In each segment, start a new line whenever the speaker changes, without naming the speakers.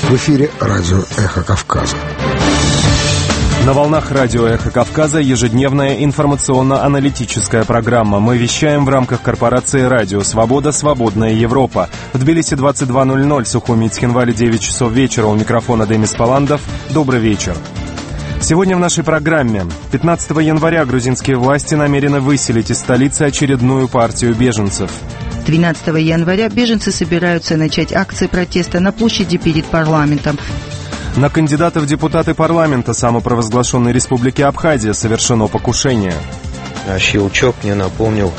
В эфире радио «Эхо Кавказа».
На волнах радио «Эхо Кавказа» ежедневная информационно-аналитическая программа. Мы вещаем в рамках корпорации «Радио Свобода. Свободная Европа». В Тбилиси 22:00, Сухуми, Цхинвале 9 часов вечера. У микрофона Демис Паландов. Добрый вечер. Сегодня в нашей программе. 15 января грузинские власти намерены выселить из столицы очередную партию беженцев.
12 января беженцы собираются начать акции протеста на площади перед парламентом.
На кандидата в депутаты парламента самопровозглашенной республики Абхазия совершено покушение.
Щелчок мне напомнил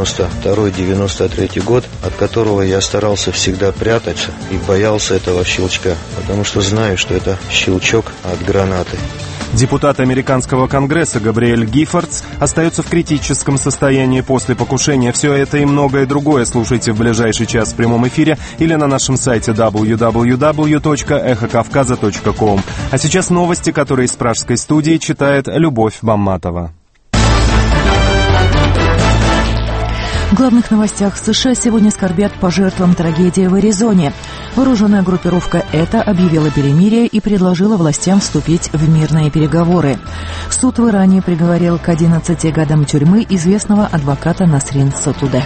92-93 год, от которого я старался всегда прятаться и боялся этого щелчка, потому что знаю, что это щелчок от гранаты.
Депутат американского конгресса Габриэль Гиффордс остается в критическом состоянии после покушения. Все это и многое другое слушайте в ближайший час в прямом эфире или на нашем сайте www.эхокавказа.ком. А сейчас новости, которые из пражской студии читает Любовь Бамматова.
В главных новостях США сегодня скорбят по жертвам трагедии в Аризоне. Вооруженная группировка «ЭТА» объявила перемирие и предложила властям вступить в мирные переговоры. Суд в Иране приговорил к 11 годам тюрьмы известного адвоката Насрин Сотудэ.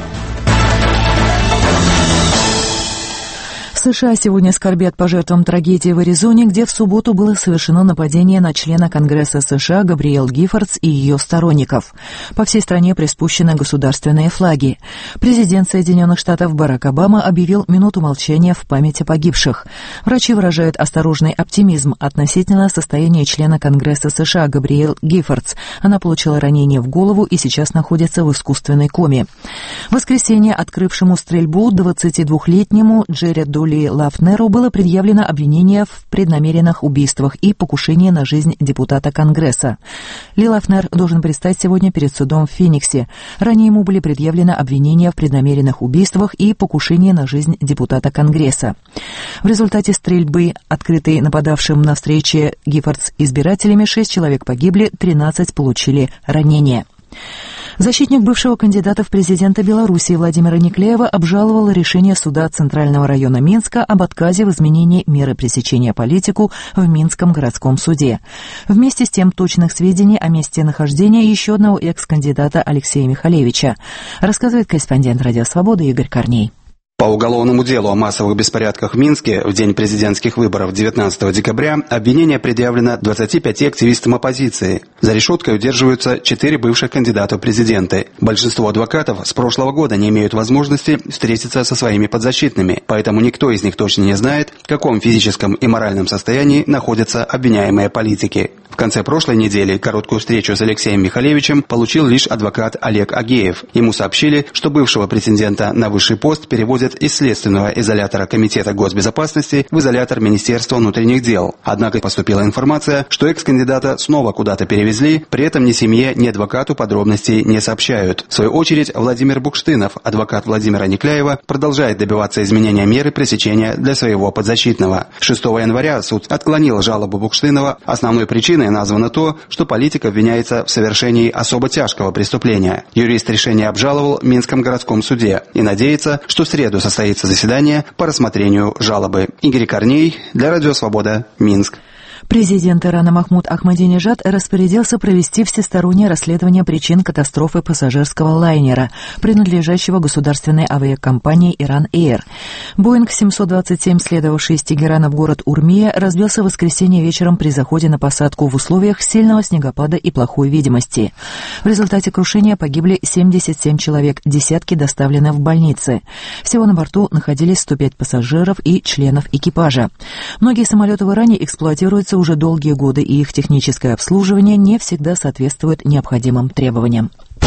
В США сегодня скорбят по жертвам трагедии в Аризоне, где в субботу было совершено нападение на члена Конгресса США Габриэль Гиффордс и ее сторонников. По всей стране приспущены государственные флаги. Президент Соединенных Штатов Барак Обама объявил минуту молчания в память о погибших. Врачи выражают осторожный оптимизм относительно состояния члена Конгресса США Габриэль Гиффордс. Она получила ранение в голову и сейчас находится в искусственной коме. В воскресенье открывшему стрельбу 22-летнему Джерриду Ли Лафнеру было предъявлено обвинение в преднамеренных убийствах и покушении на жизнь депутата Конгресса. Ли Лафнер должен предстать сегодня перед судом в Фениксе. Ранее ему были предъявлены обвинения в преднамеренных убийствах и покушении на жизнь депутата Конгресса. В результате стрельбы, открытой нападавшим на встрече Гиффордс избирателями, 6 человек погибли, 13 получили ранения. Защитник бывшего кандидата в президенты Белоруссии Владимира Никлеева обжаловал решение суда Центрального района Минска об отказе в изменении меры пресечения политику в Минском городском суде. Вместе с тем точных сведений о месте нахождения еще одного экс-кандидата Алексея Михалевича, рассказывает корреспондент «Радио Свобода» Игорь Корней.
По уголовному делу о массовых беспорядках в Минске в день президентских выборов 19 декабря обвинение предъявлено 25 активистам оппозиции. За решеткой удерживаются 4 бывших кандидата в президенты. Большинство адвокатов с прошлого года не имеют возможности встретиться со своими подзащитными, поэтому никто из них точно не знает, в каком физическом и моральном состоянии находятся обвиняемые политики. В конце прошлой недели короткую встречу с Алексеем Михалевичем получил лишь адвокат Олег Агеев. Ему сообщили, что бывшего претендента на высший пост переводят из следственного изолятора Комитета госбезопасности в изолятор Министерства внутренних дел. Однако поступила информация, что экс-кандидата снова куда-то перевезли, при этом ни семье, ни адвокату подробностей не сообщают. В свою очередь, Владимир Букштынов, адвокат Владимира Никляева, продолжает добиваться изменения меры пресечения для своего подзащитного. 6 января суд отклонил жалобу Букштынова. Основной причиной названо то, что политик обвиняется в совершении особо тяжкого преступления. Юрист решение обжаловал в Минском городском суде и надеется, что в среду состоится заседание по рассмотрению жалобы. Игорь Корней, для Радио Свобода, Минск.
Президент Ирана Махмуд Ахмадинежад распорядился провести всестороннее расследование причин катастрофы пассажирского лайнера, принадлежащего государственной авиакомпании «Иран Эйр». Боинг 727, следовавший из Тегерана в город Урмия, разбился в воскресенье вечером при заходе на посадку в условиях сильного снегопада и плохой видимости. В результате крушения погибли 77 человек, десятки доставлены в больницы. Всего на борту находились 105 пассажиров и членов экипажа. Многие самолеты в Иране эксплуатируются уже долгие годы, и их техническое обслуживание не всегда соответствует необходимым требованиям.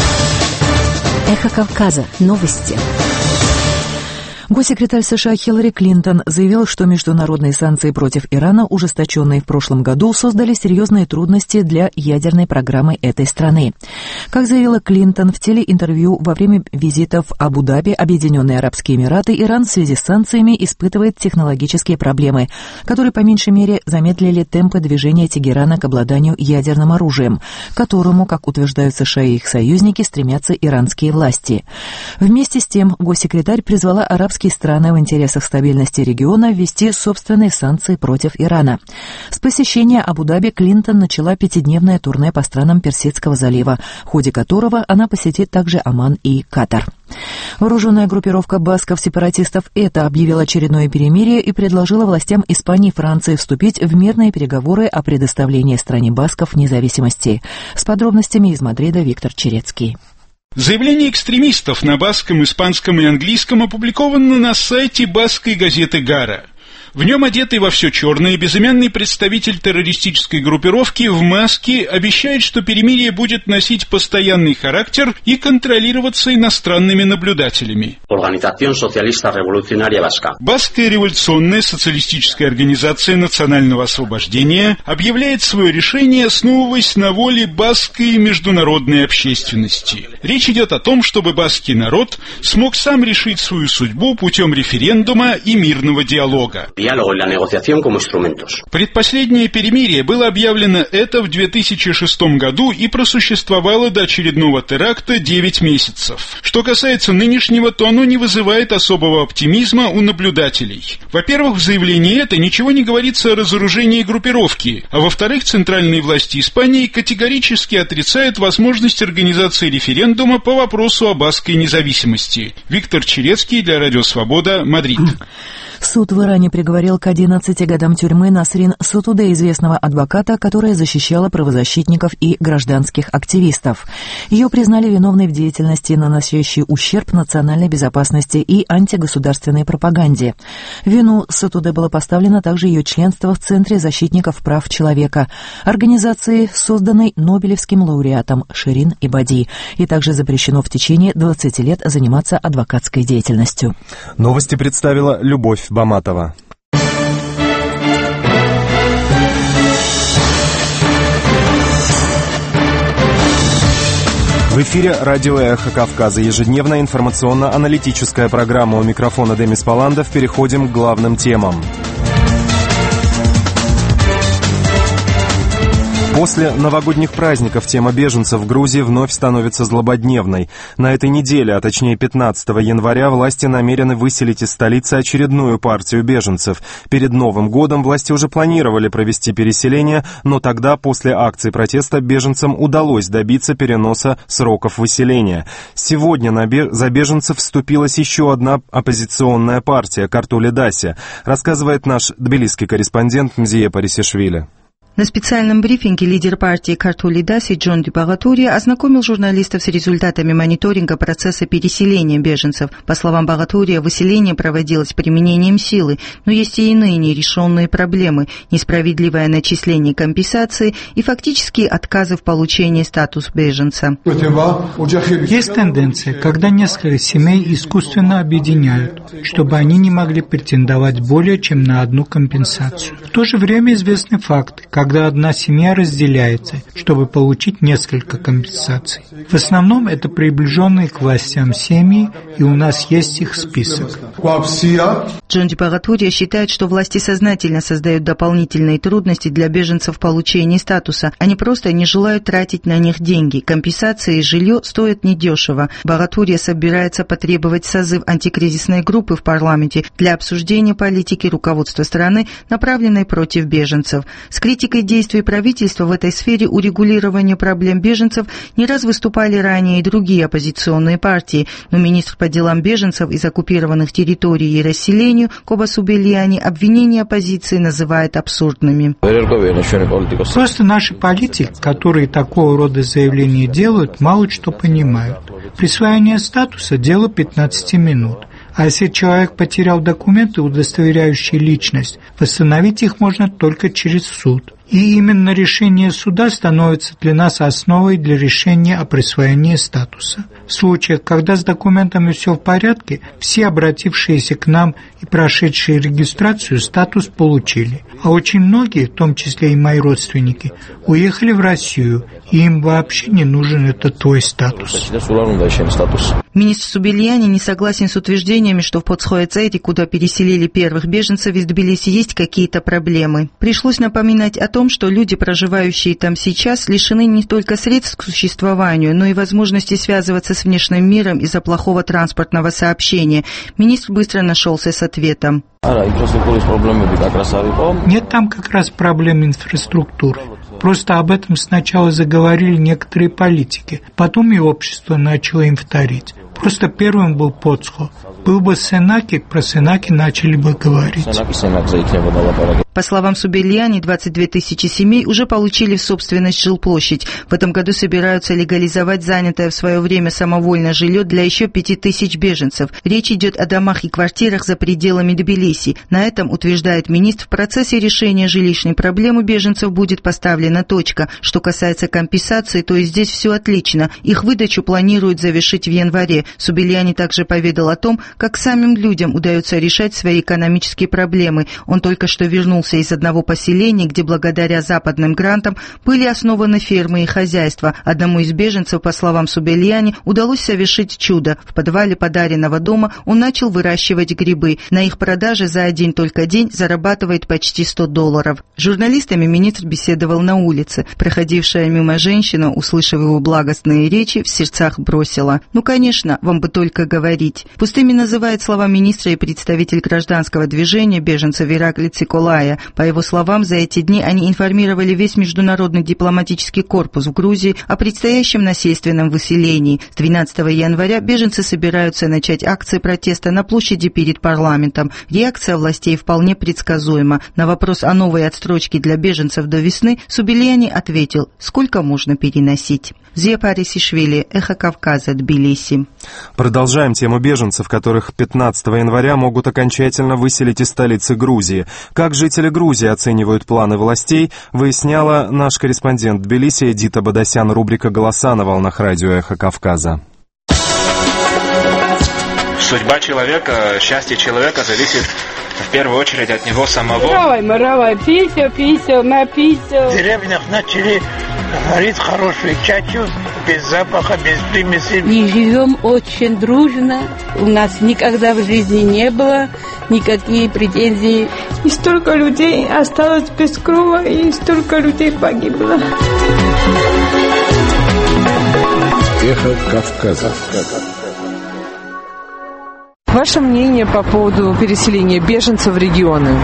Эхо Кавказа. Новости.
Госсекретарь США Хиллари Клинтон заявил, что международные санкции против Ирана, ужесточенные в прошлом году, создали серьезные трудности для ядерной программы этой страны. Как заявила Клинтон в телеинтервью во время визита в Абу-Даби, Объединенные Арабские Эмираты, Иран в связи с санкциями испытывает технологические проблемы, которые по меньшей мере замедлили темпы движения Тегерана к обладанию ядерным оружием, к которому, как утверждают США и их союзники, стремятся иранские власти. Вместе с тем госсекретарь призвала арабские арабские страны в интересах стабильности региона ввести собственные санкции против Ирана. С посещения Абу-Даби Клинтон начала 5-дневное турне по странам Персидского залива, в ходе которого она посетит также Оман и Катар. Вооруженная группировка басков-сепаратистов ЭТА объявила очередное перемирие и предложила властям Испании и Франции вступить в мирные переговоры о предоставлении стране басков независимости. С подробностями из Мадрида Виктор Черецкий.
Заявление экстремистов на баскском, испанском и английском опубликовано на сайте баскской газеты «Гара». В нем одетый во все черное безымянный представитель террористической группировки в маске обещает, что перемирие будет носить постоянный характер и контролироваться иностранными наблюдателями. Баскская революционная социалистическая организация национального освобождения объявляет свое решение, основываясь на воле баскской международной общественности. Речь идет о том, чтобы баскский народ смог сам решить свою судьбу путем референдума и мирного диалога. Предпоследнее перемирие было объявлено в 2006 году и просуществовало до очередного теракта 9 месяцев. Что касается нынешнего, то оно не вызывает особого оптимизма у наблюдателей. Во-первых, в заявлении ничего не говорится о разоружении группировки, а во-вторых, центральные власти Испании категорически отрицают возможность организации референдума по вопросу о баскской независимости. Виктор Черецкий для Радио Свобода, Мадрид.
Суд в Иране приговорил к 11 годам тюрьмы Насрин Сотудэ, известного адвоката, которая защищала правозащитников и гражданских активистов. Ее признали виновной в деятельности, наносящей ущерб национальной безопасности и антигосударственной пропаганде. В вину Сотудэ было поставлено также ее членство в Центре защитников прав человека, организации, созданной Нобелевским лауреатом Ширин Ибади, и также запрещено в течение 20 лет заниматься адвокатской деятельностью.
Новости представила Любовь Баматова. В эфире радио «Эхо Кавказа». Ежедневная информационно-аналитическая программа. У микрофона Демис Паландов. Переходим к главным темам. После новогодних праздников тема беженцев в Грузии вновь становится злободневной. На этой неделе, а точнее 15 января, власти намерены выселить из столицы очередную партию беженцев. Перед Новым годом власти уже планировали провести переселение, но тогда, после акций протеста, беженцам удалось добиться переноса сроков выселения. Сегодня за беженцев вступилась еще одна оппозиционная партия – Картулидаси, рассказывает наш тбилисский корреспондент Мзие Парисишвили.
На специальном брифинге лидер партии Картулидаси Джон Багатури ознакомил журналистов с результатами мониторинга процесса переселения беженцев. По словам Багатури, выселение проводилось применением силы, но есть и иные нерешенные проблемы – несправедливое начисление компенсации и фактические отказы в получении статуса беженца.
Есть тенденция, когда несколько семей искусственно объединяют, чтобы они не могли претендовать более чем на одну компенсацию. В то же время известны факты, когда одна семья разделяется, чтобы получить несколько компенсаций. В основном это приближенные к властям семьи, и у нас есть их список.
Джон Багатури считает, что власти сознательно создают дополнительные трудности для беженцев в получении статуса. Они просто не желают тратить на них деньги. Компенсации и жилье стоят недешево. Багатури собирается потребовать созыв антикризисной группы в парламенте для обсуждения политики руководства страны, направленной против беженцев. С критикой действий правительства в этой сфере урегулирования проблем беженцев не раз выступали ранее и другие оппозиционные партии, но министр по делам беженцев из оккупированных территорий и расселению Кобас Убельяни обвинения оппозиции называет абсурдными.
Просто наши политики, которые такого рода заявления делают, мало что понимают. Присвоение статуса – дело 15 минут. А если человек потерял документы, удостоверяющие личность, восстановить их можно только через суд. И именно решение суда становится для нас основой для решения о присвоении статуса. В случаях, когда с документами все в порядке, все обратившиеся к нам и прошедшие регистрацию статус получили. А очень многие, в том числе и мои родственники, уехали в Россию, и им вообще не нужен этот твой статус.
Министр Субельяни не согласен с утверждениями, что в Подсхоэцете, куда переселили первых беженцев из Тбилиси, есть какие-то проблемы. Пришлось напоминать о том, что люди, проживающие там сейчас, лишены не только средств к существованию, но и возможности связываться с внешним миром из-за плохого транспортного сообщения. Министр быстро нашелся с ответом.
Нет там как раз проблем инфраструктуры. Просто об этом сначала заговорили некоторые политики, потом и общество начало им вторить. Просто первым был Поцхо. Был бы Сенаки, про Сенаки начали бы говорить.
По словам Субельяни, 22 тысячи семей уже получили в собственность жилплощадь. В этом году собираются легализовать занятое в свое время самовольное жилье для еще 5 тысяч беженцев. Речь идет о домах и квартирах за пределами Тбилиси. На этом, утверждает министр, в процессе решения жилищной проблемы беженцев будет поставлена точка. Что касается компенсации, то и здесь все отлично. Их выдачу планируют завершить в январе. Субельяни также поведал о том, как самим людям удается решать свои экономические проблемы. Он только что вернулся из одного поселения, где благодаря западным грантам были основаны фермы и хозяйства. Одному из беженцев, по словам Субельяни, удалось совершить чудо. В подвале подаренного дома он начал выращивать грибы. На их продаже за один только день зарабатывает почти $100. С журналистами министр беседовал на улице. Проходившая мимо женщина, услышав его благостные речи, в сердцах бросила: «Ну, конечно, вам бы только говорить». Пустыми называет слова министра и представитель гражданского движения беженцев Иракли Циколая. По его словам, за эти дни они информировали весь международный дипломатический корпус в Грузии о предстоящем насильственном выселении. С 12 января беженцы собираются начать акции протеста на площади перед парламентом. Реакция властей вполне предсказуема. На вопрос о новой отстрочке для беженцев до весны Субельяни ответил: «Сколько можно переносить?» Зия Парисишвили, Эхо Кавказа, Тбилиси.
Продолжаем тему беженцев, которых 15 января могут окончательно выселить из столицы Грузии. Как жители Грузии оценивают планы властей, выясняла наш корреспондент Тбилиси Эдита Бадасян, рубрика «Голоса» на волнах радио «Эхо Кавказа».
Судьба человека, счастье человека зависит в первую очередь от него самого.
В деревнях начали варить хорошую чачу, без запаха, без примесей.
И живем очень дружно. У нас никогда в жизни не было никаких претензий.
И столько людей осталось без крова, и столько людей погибло.
Эхо Кавказа.
Ваше мнение по поводу переселения беженцев в регионы?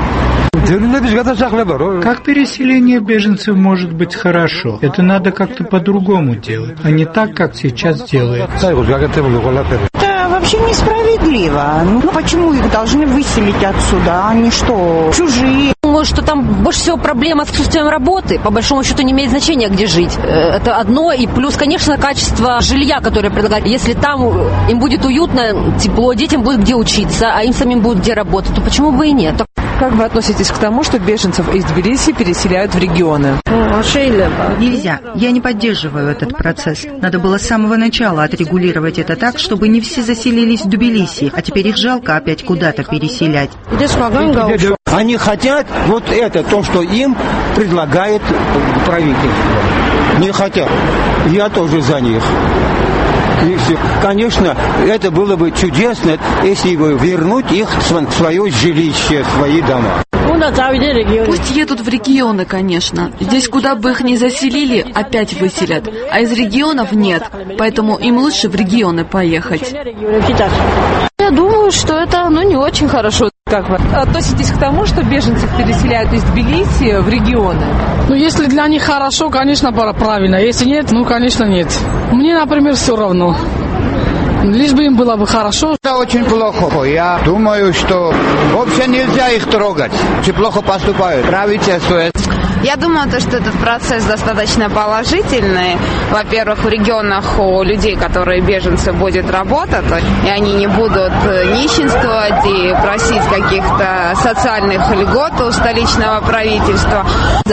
Как переселение беженцев может быть хорошо? Это надо как-то по-другому делать, а не так, как сейчас делается.
Это вообще несправедливо. Ну почему их должны выселить отсюда? Они что, чужие?
Думаю, что там больше всего проблема с отсутствием работы. По большому счету не имеет значения, где жить. Это одно. И плюс, конечно, качество жилья, которое предлагают. Если там им будет уютно, тепло, детям будет где учиться, а им самим будет где работать, то почему бы и нет?
Как вы относитесь к тому, что беженцев из Тбилиси переселяют в регионы?
Нельзя. Я не поддерживаю этот процесс. Надо было с самого начала отрегулировать это так, чтобы не все заселились в Тбилиси, а теперь их жалко опять куда-то переселять.
Они хотят вот это, то, что им предлагает правительство. Не хотят. Я тоже за них. И все. Конечно, это было бы чудесно, если бы вернуть их в свое жилище, в свои дома.
Пусть едут в регионы, конечно. Здесь, куда бы их ни заселили, опять выселят. А из регионов нет. Поэтому им лучше в регионы поехать.
Я думаю, что это не очень хорошо.
Как вы относитесь к тому, что беженцев переселяют из Тбилиси в регионы?
Если для них хорошо, конечно, правильно. Если нет, конечно, нет. Мне, например, все равно. Лишь бы им было бы хорошо.
Это очень плохо. Я думаю, что вообще нельзя их трогать. Очень плохо поступают. Правительство.
Я думаю, что этот процесс достаточно положительный. Во-первых, в регионах у людей, которые беженцы, будет работа, и они не будут нищенствовать и просить каких-то социальных льгот у столичного правительства.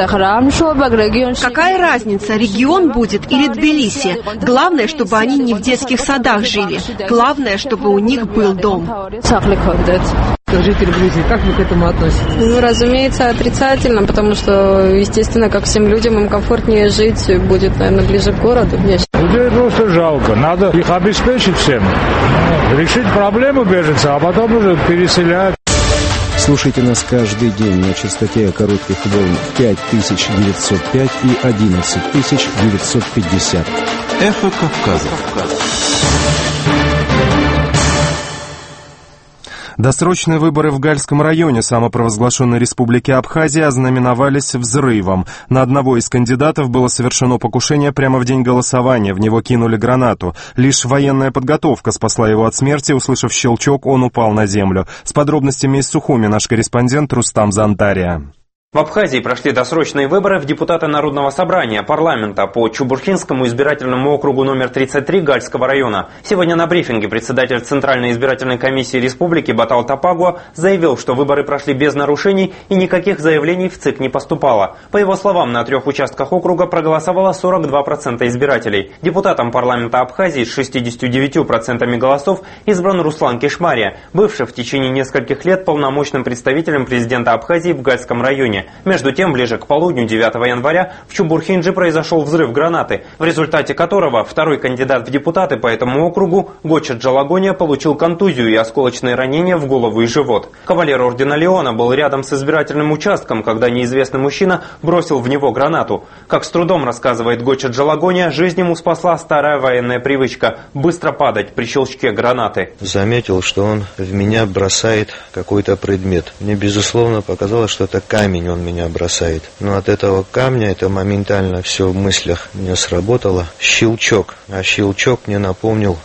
Какая разница, регион будет или Тбилиси? Главное, чтобы они не в детских садах жили. Главное, чтобы у них был дом.
Жители Грузии, как вы к этому относитесь?
Разумеется, отрицательно, потому что, естественно, как всем людям, им комфортнее жить будет, наверное, ближе к городу.
Людей просто жалко. Надо их обеспечить всем. Решить проблему беженцев, а потом уже переселять.
Слушайте нас каждый день на частоте коротких волн 5905 и 11950.
Эхо Кавказа. Досрочные выборы в Гальском районе самопровозглашенной республики Абхазия ознаменовались взрывом. На одного из кандидатов было совершено покушение прямо в день голосования, в него кинули гранату. Лишь военная подготовка спасла его от смерти, услышав щелчок, он упал на землю. С подробностями из Сухуми наш корреспондент Рустам Зантария.
В Абхазии прошли досрочные выборы в депутаты Народного собрания парламента по Чубурхинскому избирательному округу номер 33 Гальского района. Сегодня на брифинге председатель Центральной избирательной комиссии республики Батал Тапагуа заявил, что выборы прошли без нарушений и никаких заявлений в ЦИК не поступало. По его словам, на 3 участках округа проголосовало 42% избирателей. Депутатом парламента Абхазии с 69% голосов избран Руслан Кишмария, бывший в течение нескольких лет полномочным представителем президента Абхазии в Гальском районе. Между тем, ближе к полудню 9 января в Чубурхиндже произошел взрыв гранаты, в результате которого второй кандидат в депутаты по этому округу Гоча Джалагония получил контузию и осколочные ранения в голову и живот. Кавалер ордена Леона был рядом с избирательным участком, когда неизвестный мужчина бросил в него гранату. Как с трудом рассказывает Гоча Джалагония, жизнь ему спасла старая военная привычка – быстро падать при щелчке гранаты.
Заметил, что он в меня бросает какой-то предмет. Мне, безусловно, показалось, что это камень он меня бросает. Но от этого камня это моментально все в мыслях мне сработало. Щелчок. А щелчок мне напомнил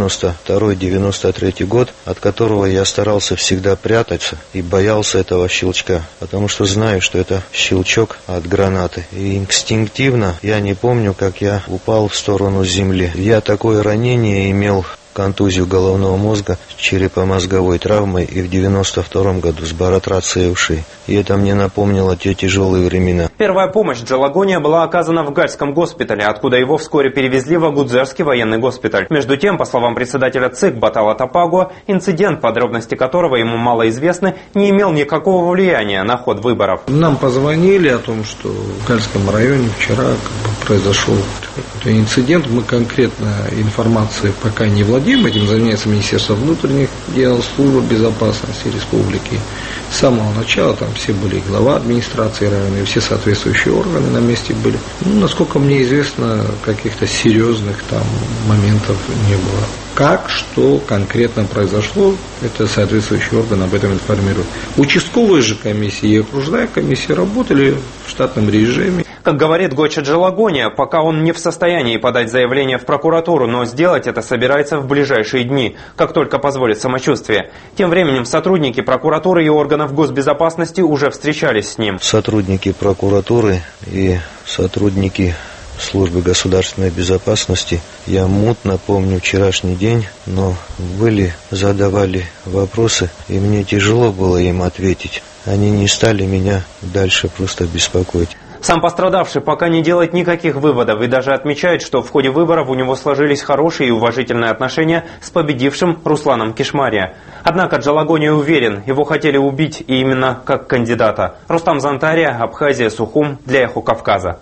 92-93 год, от которого я старался всегда прятаться и боялся этого щелчка. Потому что знаю, что это щелчок от гранаты. И инстинктивно я не помню, как я упал в сторону земли. Я такое ранение имел, контузию головного мозга с черепно-мозговой травмой и в 92 году с баротрацией ушей. И это мне напомнило те тяжелые времена.
Первая помощь Джалагония была оказана в Гальском госпитале, откуда его вскоре перевезли в Агудзерский военный госпиталь. Между тем, по словам председателя ЦИК Батала Тапагуа, инцидент, подробности которого ему мало известны, не имел никакого влияния на ход выборов.
Нам позвонили о том, что в Гальском районе вчера произошел какой-то инцидент. Мы конкретно информацией пока не владеем. Этим занимается Министерство внутренних дел, служба безопасности республики. С самого начала там все были, глава администрации района, и все соответствующие органы на месте были. Насколько мне известно, каких-то серьезных там моментов не было. Как, что конкретно произошло, это соответствующий орган об этом информирует. Участковые же комиссии и окружная комиссия работали в штатном режиме.
Как говорит Гоча Джалагония, пока он не в состоянии подать заявление в прокуратуру, но сделать это собирается в ближайшие дни, как только позволит самочувствие. Тем временем сотрудники прокуратуры и органов госбезопасности уже встречались с ним.
Сотрудники прокуратуры и сотрудники службы государственной безопасности, я мутно помню вчерашний день, но задавали вопросы, и мне тяжело было им ответить. Они не стали меня дальше просто беспокоить.
Сам пострадавший пока не делает никаких выводов и даже отмечает, что в ходе выборов у него сложились хорошие и уважительные отношения с победившим Русланом Кишмария. Однако Джалагония уверен, его хотели убить и именно как кандидата. Рустам Зантария, Абхазия, Сухум для Эхо Кавказа.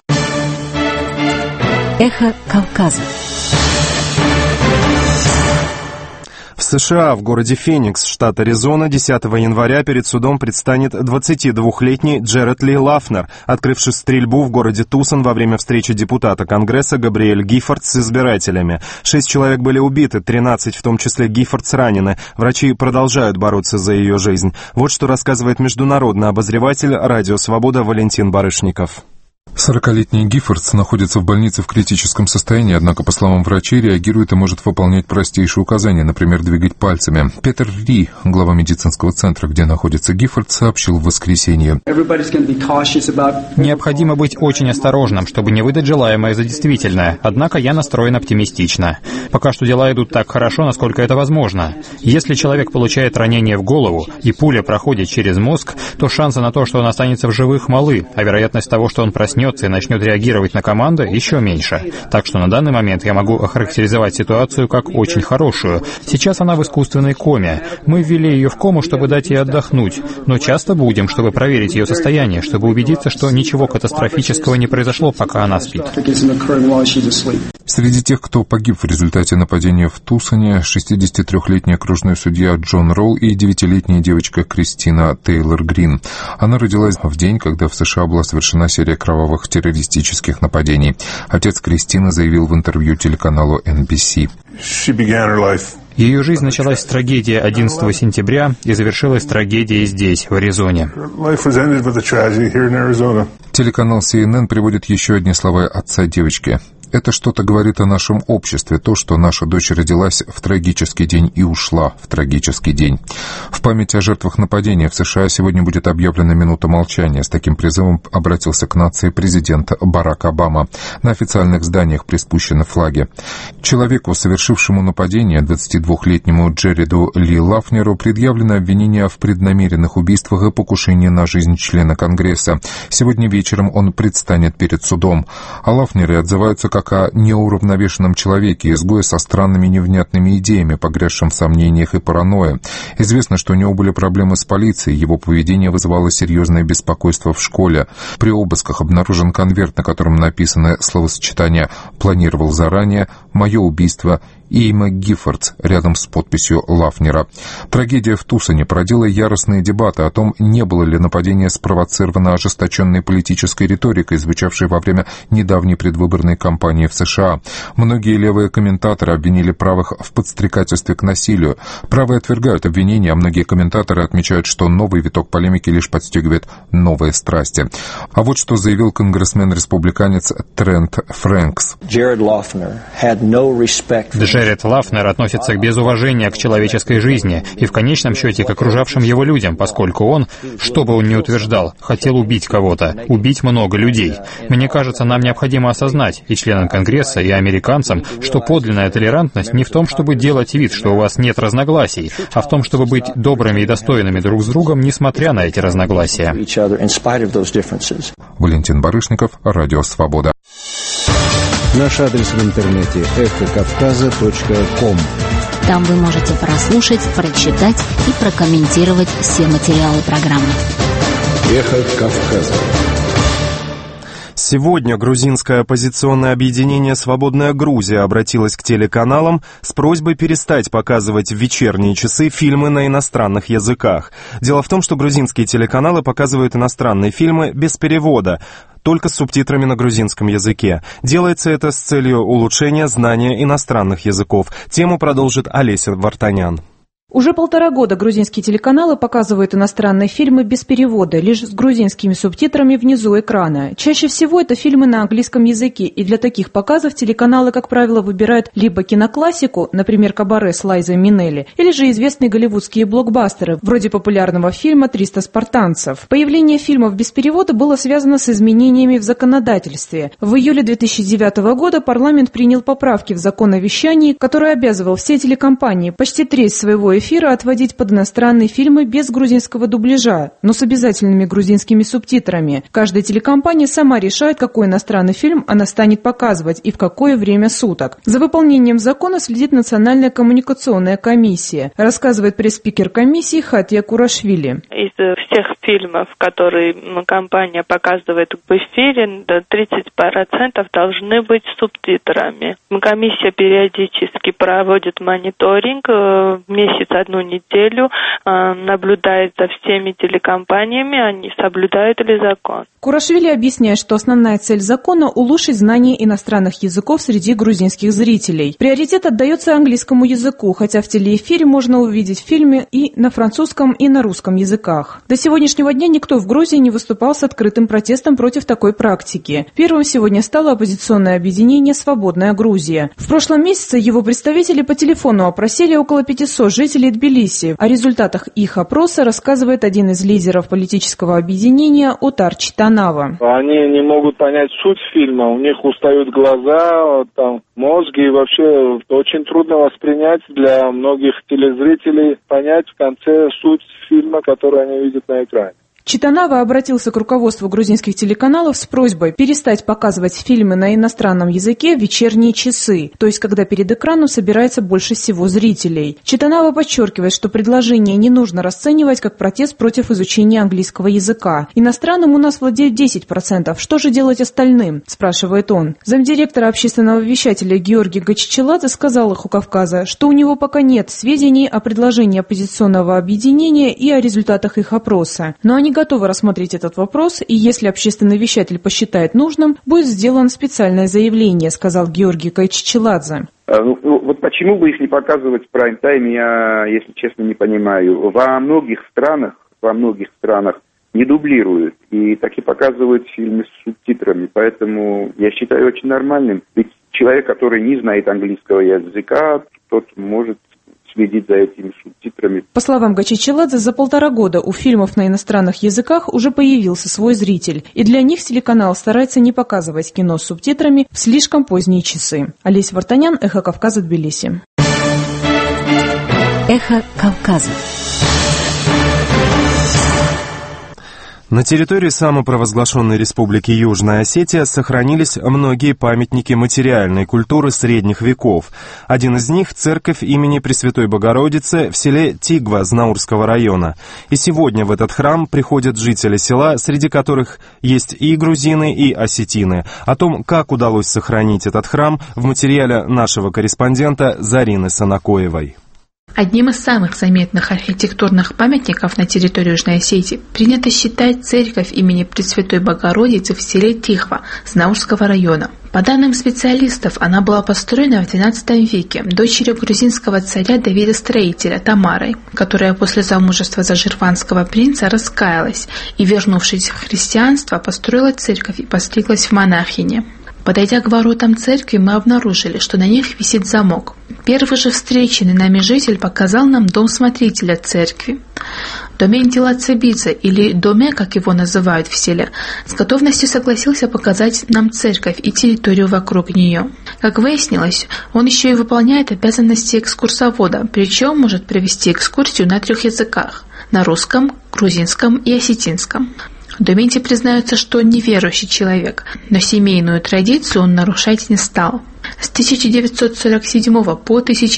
Эхо Кавказа.
В США, в городе Феникс, штат Аризона, 10 января перед судом предстанет 22-летний Джеред Ли Лафнер, открывший стрельбу в городе Тусон во время встречи депутата Конгресса Габриэль Гиффордс с избирателями. 6 человек были убиты, 13, в том числе Гиффордс, ранены. Врачи продолжают бороться за ее жизнь. Вот что рассказывает международный обозреватель «Радио Свобода» Валентин Барышников.
40-летний Гиффордс находится в больнице в критическом состоянии, однако, по словам врачей, реагирует и может выполнять простейшие указания, например, двигать пальцами. Петер Ри, глава медицинского центра, где находится Гиффордс, сообщил в воскресенье.
Необходимо быть очень осторожным, чтобы не выдать желаемое за действительное, однако я настроен оптимистично. Пока что дела идут так хорошо, насколько это возможно. Если человек получает ранение в голову и пуля проходит через мозг, то шансы на то, что он останется в живых, малы, а вероятность того, что он проснется, проснется и начнет реагировать на команды, еще меньше. Так что на данный момент я могу охарактеризовать ситуацию как очень хорошую. Сейчас она в искусственной коме. Мы ввели ее в кому, чтобы дать ей отдохнуть. Но часто будем, чтобы проверить ее состояние, чтобы убедиться, что ничего катастрофического не произошло, пока она спит.
Среди тех, кто погиб в результате нападения в Тусоне, 63-летний окружной судья Джон Ролл и 9-летняя девочка Кристина Тейлор Грин. Она родилась в день, когда в США была совершена серия кровавых террористических нападений. Отец Кристины заявил в интервью телеканалу NBC.
Ее жизнь началась с трагедии 11 сентября и завершилась трагедией здесь, в Аризоне.
Телеканал CNN приводит еще одни слова отца девочки. Это что-то говорит о нашем обществе, то, что наша дочь родилась в трагический день и ушла в трагический день. В память о жертвах нападения в США сегодня будет объявлена минута молчания. С таким призывом обратился к нации президент Барак Обама. На официальных зданиях приспущены флаги. Человеку, совершившему нападение, 22-летнему Джерриду Ли Лафнеру, предъявлено обвинение в преднамеренных убийствах и покушении на жизнь члена Конгресса. Сегодня вечером он предстанет перед судом. О Лафнере отзываются как о неуравновешенном человеке, изгое со странными невнятными идеями, погрязшим в сомнениях и паранойе. Известно, что у него были проблемы с полицией, его поведение вызывало серьезное беспокойство в школе. При обысках обнаружен конверт, на котором написано словосочетание «планировал заранее», «мое убийство» и имя Гиффордс рядом с подписью Лафнера. Трагедия в Тусоне породила яростные дебаты о том, не было ли нападение спровоцировано ожесточенной политической риторикой, звучавшей во время недавней предвыборной кампании в США. Многие левые комментаторы обвинили правых в подстрекательстве к насилию. Правые отвергают обвинения, а многие комментаторы отмечают, что новый виток полемики лишь подстегивает новые страсти. А вот что заявил конгрессмен-республиканец Трент Фрэнкс.
Джеррид Лафнер относится без уважения к человеческой жизни и в конечном счете к окружавшим его людям, поскольку он, что бы он ни утверждал, хотел убить кого-то, убить много людей. Мне кажется, нам необходимо осознать, и членам Конгресса, и американцам, что подлинная толерантность не в том, чтобы делать вид, что у вас нет разногласий, а в том, чтобы быть добрыми и достойными друг с другом, несмотря на эти разногласия.
Валентин Барышников, Радио Свобода.
Наш адрес в интернете эхокавказа.ком.
Там вы можете прослушать, прочитать и прокомментировать все материалы программы.
Эхо Кавказа. Сегодня грузинское оппозиционное объединение «Свободная Грузия» обратилось к телеканалам с просьбой перестать показывать в вечерние часы фильмы на иностранных языках. Дело в том, что грузинские телеканалы показывают иностранные фильмы без перевода, только с субтитрами на грузинском языке. Делается это с целью улучшения знания иностранных языков. Тему продолжит Олеся Вартанян.
Уже 1,5 года грузинские телеканалы показывают иностранные фильмы без перевода, лишь с грузинскими субтитрами внизу экрана. Чаще всего это фильмы на английском языке, и для таких показов телеканалы, как правило, выбирают либо киноклассику, например, «Кабаре» с Лайзой Минелли, или же известные голливудские блокбастеры, вроде популярного фильма «300 спартанцев». Появление фильмов без перевода было связано с изменениями в законодательстве. В июле 2009 года парламент принял поправки в закон о вещании, который обязывал все телекомпании почти треть своего эфира отводить под иностранные фильмы без грузинского дубляжа, но с обязательными грузинскими субтитрами. Каждая телекомпания сама решает, какой иностранный фильм она станет показывать и в какое время суток. За выполнением закона следит Национальная коммуникационная комиссия, рассказывает пресс-спикер комиссии Хатия Курашвили.
Из всех фильмов, которые компания показывает в эфире, 30% должны быть субтитрами. Комиссия периодически проводит мониторинг месяц, 1 неделю, наблюдает за всеми телекомпаниями, они соблюдают ли закон.
Курашвили объясняет, что основная цель закона – улучшить знание иностранных языков среди грузинских зрителей. Приоритет отдается английскому языку, хотя в телеэфире можно увидеть фильмы и на французском, и на русском языках. До сегодняшнего дня никто в Грузии не выступал с открытым протестом против такой практики. Первым сегодня стало оппозиционное объединение «Свободная Грузия». В прошлом месяце его представители по телефону опросили около 500 жителей Тбилиси. О результатах их опроса рассказывает один из лидеров политического объединения Отар Читанава.
Они не могут понять суть фильма, у них устают глаза, там мозг, и вообще очень трудно воспринять для многих телезрителей, понять в конце суть фильма, который они видят на экране.
Читанава обратился к руководству грузинских телеканалов с просьбой перестать показывать фильмы на иностранном языке в вечерние часы, то есть когда перед экраном собирается больше всего зрителей. Читанава подчеркивает, что предложение не нужно расценивать как протест против изучения английского языка. Иностранным у нас владеют 10%. Что же делать остальным? Спрашивает он. Замдиректора общественного вещателя Георгий Гачичеладзе сказал «Эху Кавказа», что у него пока нет сведений о предложении оппозиционного объединения и о результатах их опроса. Но они готовы рассмотреть этот вопрос, и если общественный вещатель посчитает нужным, будет сделано специальное заявление, сказал Георгий Гачичеладзе.
Вот почему бы их не показывать в прайм-тайме, я, если честно, не понимаю. Во многих странах не дублируют, и так и показывают фильмы с субтитрами, поэтому я считаю очень нормальным. Ведь человек, который не знает английского языка, тот может следить за этими субтитрами.
По словам Гачичеладзе, за 1,5 года у фильмов на иностранных языках уже появился свой зритель, и для них телеканал старается не показывать кино с субтитрами в слишком поздние часы. Олеся Вартанян, Эхо Кавказа, Тбилиси.
Эхо Кавказа.
На территории самопровозглашенной республики Южная Осетия сохранились многие памятники материальной культуры средних веков. Один из них – церковь имени Пресвятой Богородицы в селе Тигва Знаурского района. И сегодня в этот храм приходят жители села, среди которых есть и грузины, и осетины. О том, как удалось сохранить этот храм, в материале нашего корреспондента Зарины Санакоевой.
Одним из самых заметных архитектурных памятников на территории Южной Осетии принято считать церковь имени Пресвятой Богородицы в селе Тихва Знаурского района. По данным специалистов, она была построена в XII веке дочерью грузинского царя Давида Строителя Тамарой, которая после замужества за жирванского принца раскаялась и, вернувшись в христианство, построила церковь и постриглась в монахини. Подойдя к воротам церкви, мы обнаружили, что на них висит замок. Первый же встреченный нами житель показал нам дом смотрителя церкви. Доменти Лацебидзе, или Доме, как его называют в селе, с готовностью согласился показать нам церковь и территорию вокруг нее. Как выяснилось, он еще и выполняет обязанности экскурсовода, причем может провести экскурсию на 3 языках – на русском, грузинском и осетинском. Доменти признается, что он неверующий человек, но семейную традицию он нарушать не стал. С 1947 по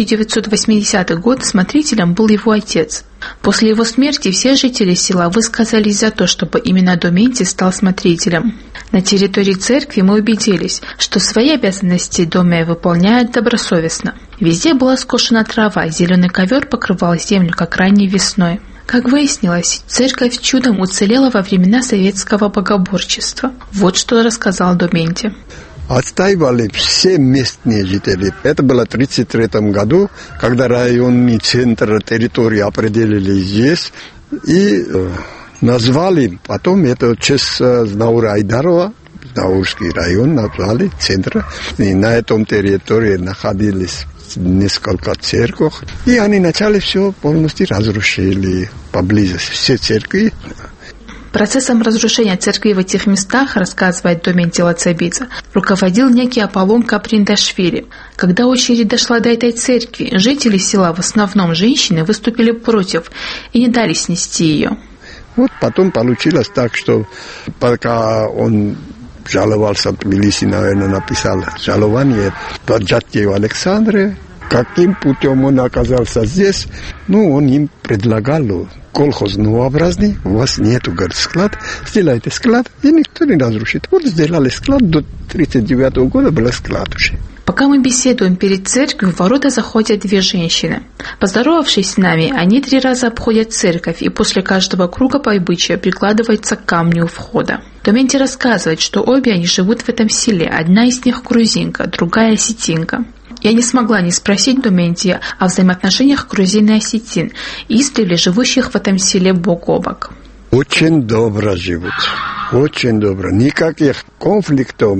1980 год смотрителем был его отец. После его смерти все жители села высказались за то, чтобы именно Доменти стал смотрителем. На территории церкви мы убедились, что свои обязанности Доме выполняет добросовестно. Везде была скошена трава, зеленый ковер покрывал землю, как ранней весной. Как выяснилось, церковь чудом уцелела во времена советского богоборчества. Вот что рассказал Доменти.
Отстаивали все местные жители. Это было в 1933 году, когда районный центр территории определили здесь и назвали, потом это в честь Знаура Айдарова, Знаурский район назвали центр. И на этом территории находились несколько церквей, и они начали все полностью разрушили поблизости, все церкви.
Процессом разрушения церкви в этих местах, рассказывает Доменти Лацебидзе, руководил некий Аполлон Каприндашвили. Когда очередь дошла до этой церкви, жители села, в основном женщины, выступили против и не дали снести ее.
Вот потом получилось так, что пока он жаловался в Тбилиси, наверное, написал жалование Джаттею Александре. Каким путем он оказался здесь? Он им предлагал колхоз новообразный, у вас нету, говорит, склад, сделайте склад, и никто не разрушит. Вот сделали склад, до 1939 года был склад уже.
Пока мы беседуем перед церковью, в ворота заходят 2 женщины. Поздоровавшись с нами, они 3 раза обходят церковь и после каждого круга по обычаю прикладываются к камню у входа. Доменти рассказывает, что обе они живут в этом селе, одна из них грузинка, другая осетинка. Я не смогла не спросить Доменти о взаимоотношениях грузин и осетин, издревле живущих в этом селе бок о бок.
Очень добро живут. Очень добро. Никаких конфликтов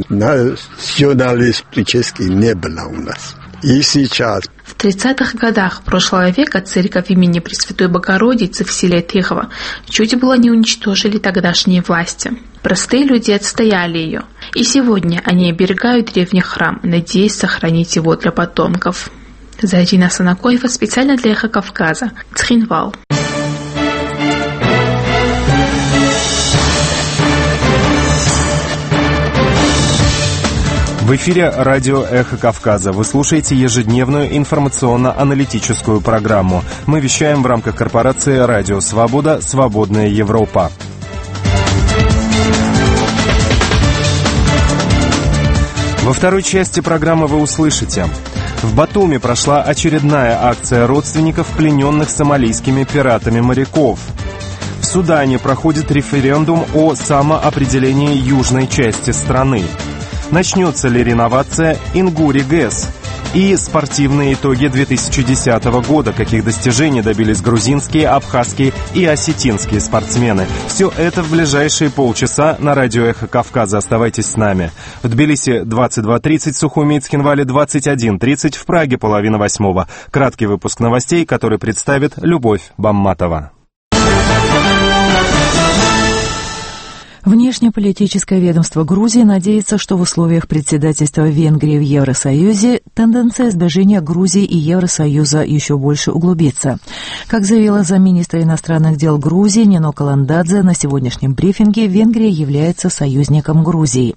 националистических не было у нас. И сейчас.
В 30-х годах прошлого века церковь имени Пресвятой Богородицы в селе Тихва чуть было не уничтожили тогдашние власти. Простые люди отстояли ее. И сегодня они оберегают древний храм, надеясь сохранить его для потомков. Зарина Санакоева специально для Эхо Кавказа. Цхинвал.
В эфире радио «Эхо Кавказа». Вы слушаете ежедневную информационно-аналитическую программу. Мы вещаем в рамках корпорации «Радио Свобода. Свободная Европа». Во второй части программы вы услышите: в Батуми прошла очередная акция родственников плененных сомалийскими пиратами моряков. В Судане проходит референдум о самоопределении южной части страны. Начнется ли реновация Ингури ГЭС? И спортивные итоги 2010 года, каких достижений добились грузинские, абхазские и осетинские спортсмены. Все это в ближайшие полчаса на радио «Эхо Кавказа». Оставайтесь с нами. В Тбилиси 22:30, Сухуми и Цхинвале 21:30, в Праге 7:30. Краткий выпуск новостей, который представит Любовь Бамматова.
Внешнеполитическое ведомство Грузии надеется, что в условиях председательства Венгрии в Евросоюзе тенденция сближения Грузии и Евросоюза еще больше углубится. Как заявила замминистра иностранных дел Грузии Нино Каландадзе на сегодняшнем брифинге, Венгрия является союзником Грузии.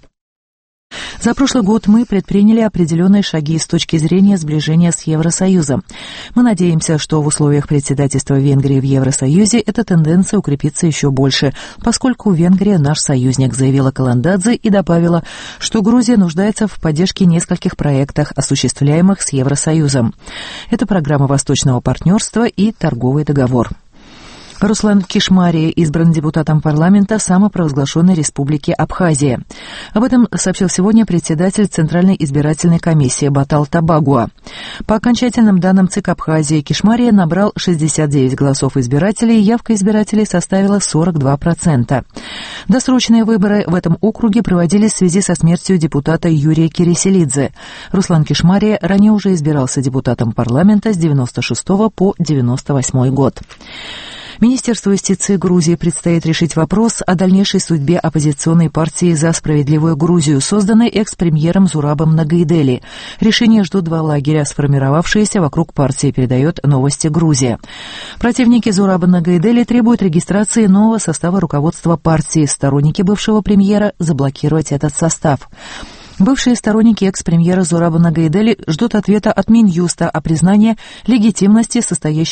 За прошлый год мы предприняли определенные шаги с точки зрения сближения с Евросоюзом. Мы надеемся, что в условиях председательства Венгрии в Евросоюзе эта тенденция укрепится еще больше, поскольку Венгрия наш союзник, заявила Каландадзе и добавила, что Грузия нуждается в поддержке нескольких проектов, осуществляемых с Евросоюзом. Это программа Восточного партнерства и торговый договор. Руслан Кишмария избран депутатом парламента самопровозглашенной республики Абхазия. Об этом сообщил сегодня председатель Центральной избирательной комиссии Батал Табагуа. По окончательным данным ЦИК Абхазии, Кишмария набрал 69 голосов избирателей, явка избирателей составила 42%. Досрочные выборы в этом округе проводились в связи со смертью депутата Юрия Киреселидзе. Руслан Кишмария ранее уже избирался депутатом парламента с 96 по 98 год. Министерству юстиции Грузии предстоит решить вопрос о дальнейшей судьбе оппозиционной партии «За справедливую Грузию», созданной экс-премьером Зурабом Нагайдели. Решение ждут два лагеря, сформировавшиеся вокруг партии, передает «Новости Грузия». Противники Зураба Нагайдели требуют регистрации нового состава руководства партии. Сторонники бывшего премьера заблокировать этот состав. Бывшие сторонники экс-премьера Зураба Нагайдели ждут ответа от Минюста о признании легитимности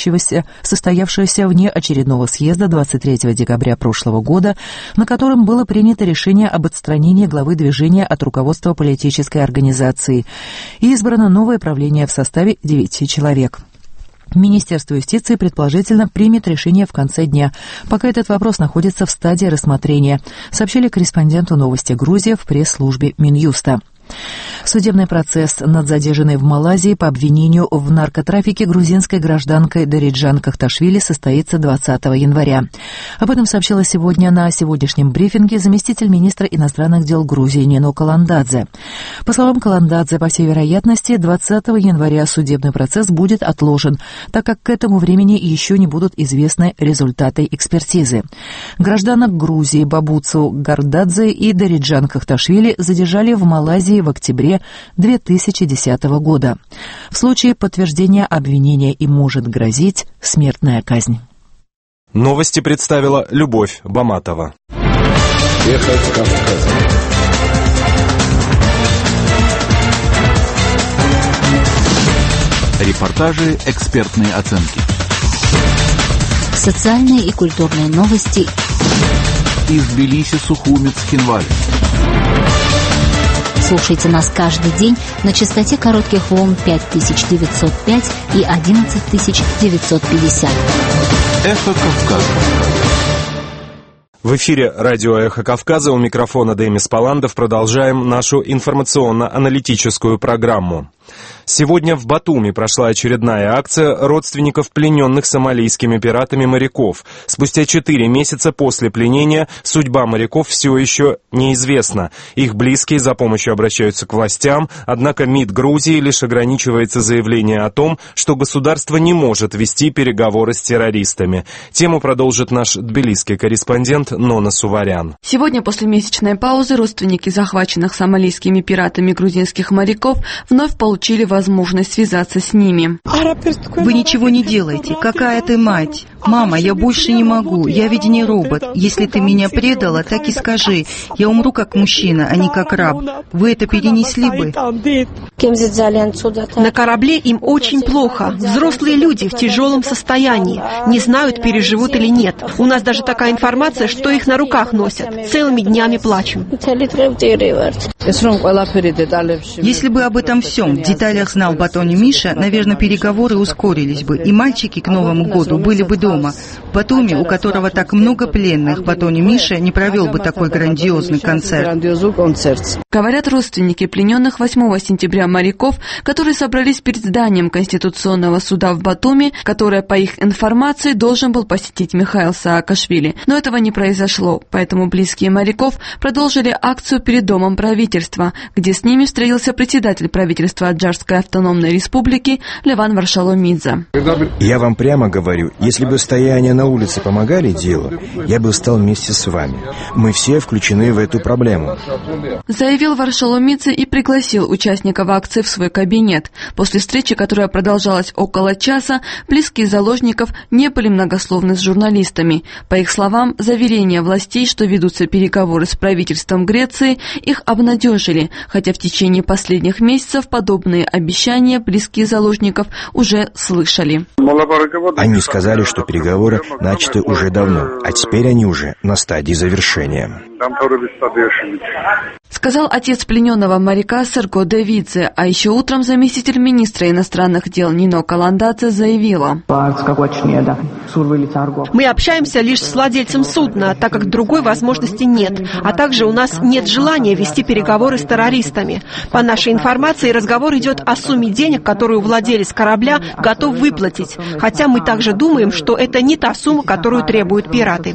состоявшегося вне очередного съезда 23 декабря прошлого года, на котором было принято решение об отстранении главы движения от руководства политической организации, и избрано новое правление в составе 9 человек. Министерство юстиции предположительно примет решение в конце дня, пока этот вопрос находится в стадии рассмотрения, сообщили корреспонденту «Новости Грузии» в пресс-службе Минюста. Судебный процесс над задержанной в Малайзии по обвинению в наркотрафике грузинской гражданкой Дариджан Кахташвили состоится 20 января. Об этом сообщила сегодня на сегодняшнем брифинге заместитель министра иностранных дел Грузии Нино Каландадзе. По словам Каландадзе, по всей вероятности, 20 января судебный процесс будет отложен, так как к этому времени еще не будут известны результаты экспертизы. Гражданок Грузии Бабуцу Гардадзе и Дариджан Кахташвили задержали в Малайзии в октябре 2010 года. В случае подтверждения обвинения им может грозить смертная казнь.
Новости представила Любовь Баматова.
Эхо Кавказа. Репортажи, экспертные оценки.
Социальные и культурные новости.
Из Тбилиси, Сухуми, Цхинвали.
Слушайте нас каждый день на частоте коротких волн 5905 и 11950.
Эхо Кавказа.
В эфире радио «Эхо Кавказа», у микрофона Демис Паландов. Продолжаем нашу информационно-аналитическую программу. Сегодня в Батуми прошла очередная акция родственников плененных сомалийскими пиратами моряков. Спустя 4 месяца после пленения судьба моряков все еще неизвестна. Их близкие за помощью обращаются к властям, однако МИД Грузии лишь ограничивается заявлением о том, что государство не может вести переговоры с террористами. Тему продолжит наш тбилисский корреспондент Нона Суварян.
Сегодня после месячной паузы родственники захваченных сомалийскими пиратами грузинских моряков вновь получили возможность возможность связаться с ними.
Вы ничего не делаете. Какая ты мать? Мама, я больше не могу. Я ведь не робот. Если ты меня предала, так и скажи. Я умру как мужчина, а не как раб. Вы это перенесли бы?
На корабле им очень плохо. Взрослые люди в тяжелом состоянии. Не знают, переживут или нет. У нас даже такая информация, что их на руках носят. Целыми днями плачем.
Если бы об этом всем в деталях знал Батони Миша, наверное, переговоры ускорились бы, и мальчики к Новому году были бы дома. Батуми, у которого так много пленных, Батони Миша не провел бы такой грандиозный концерт.
Говорят родственники плененных 8 сентября моряков, которые собрались перед зданием Конституционного суда в Батуми, которое, по их информации, должен был посетить Михаил Саакашвили. Но этого не произошло, поэтому близкие моряков продолжили акцию перед Домом правительства, где с ними встретился председатель правительства Аджарской автономной республики Леван Варшаломидзе.
Я вам прямо говорю, если бы стояния на улице помогали делу, я бы встал вместе с вами. Мы все включены в эту проблему.
Заявил Варшаломидзе и пригласил участников акции в свой кабинет. После встречи, которая продолжалась около часа, близкие заложников не были многословны с журналистами. По их словам, заверения властей, что ведутся переговоры с правительством Греции, их обнадежили, хотя в течение последних месяцев подобные обещания близкие заложников уже слышали.
Они сказали, что переговоры начаты уже давно, а теперь они уже на стадии завершения.
Сказал отец плененного моряка Серго Давидзе, а еще утром заместитель министра иностранных дел Нино Каландадзе заявила.
Мы общаемся лишь с владельцем судна, так как другой возможности нет, а также у нас нет желания вести переговоры с террористами. По нашей информации, разговор идет о сумме денег, которую владелец корабля готов выплатить, хотя мы также думаем, что это не та сумма, которую требуют пираты.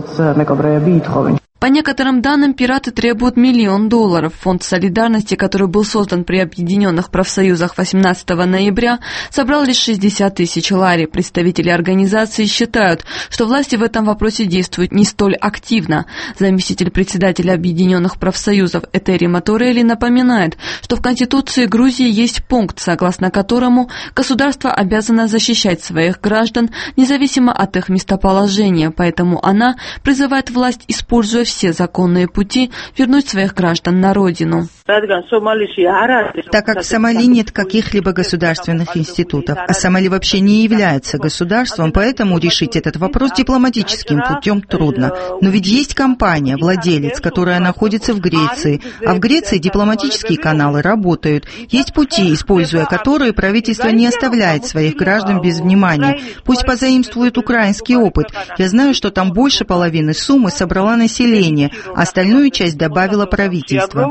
По некоторым данным, пираты требуют $1 миллион. Фонд солидарности, который был создан при Объединенных профсоюзах 18 ноября, собрал лишь 60 тысяч лари. Представители организации считают, что власти в этом вопросе действуют не столь активно. Заместитель председателя Объединенных профсоюзов Этери Матурели напоминает, что в Конституции Грузии есть пункт, согласно которому государство обязано защищать своих граждан независимо от их местоположения, поэтому она призывает власть, используя все законные пути, вернуть своих граждан на родину.
Так как в Сомали нет каких-либо государственных институтов, а Сомали вообще не является государством, поэтому решить этот вопрос дипломатическим путем трудно. Но ведь есть компания, владелец, которая находится в Греции, а в Греции дипломатические каналы работают. Есть пути, используя которые правительство не оставляет своих граждан без внимания. Пусть позаимствует украинский опыт. Я знаю, что там больше половины суммы собрала население, остальную часть добавило правительство.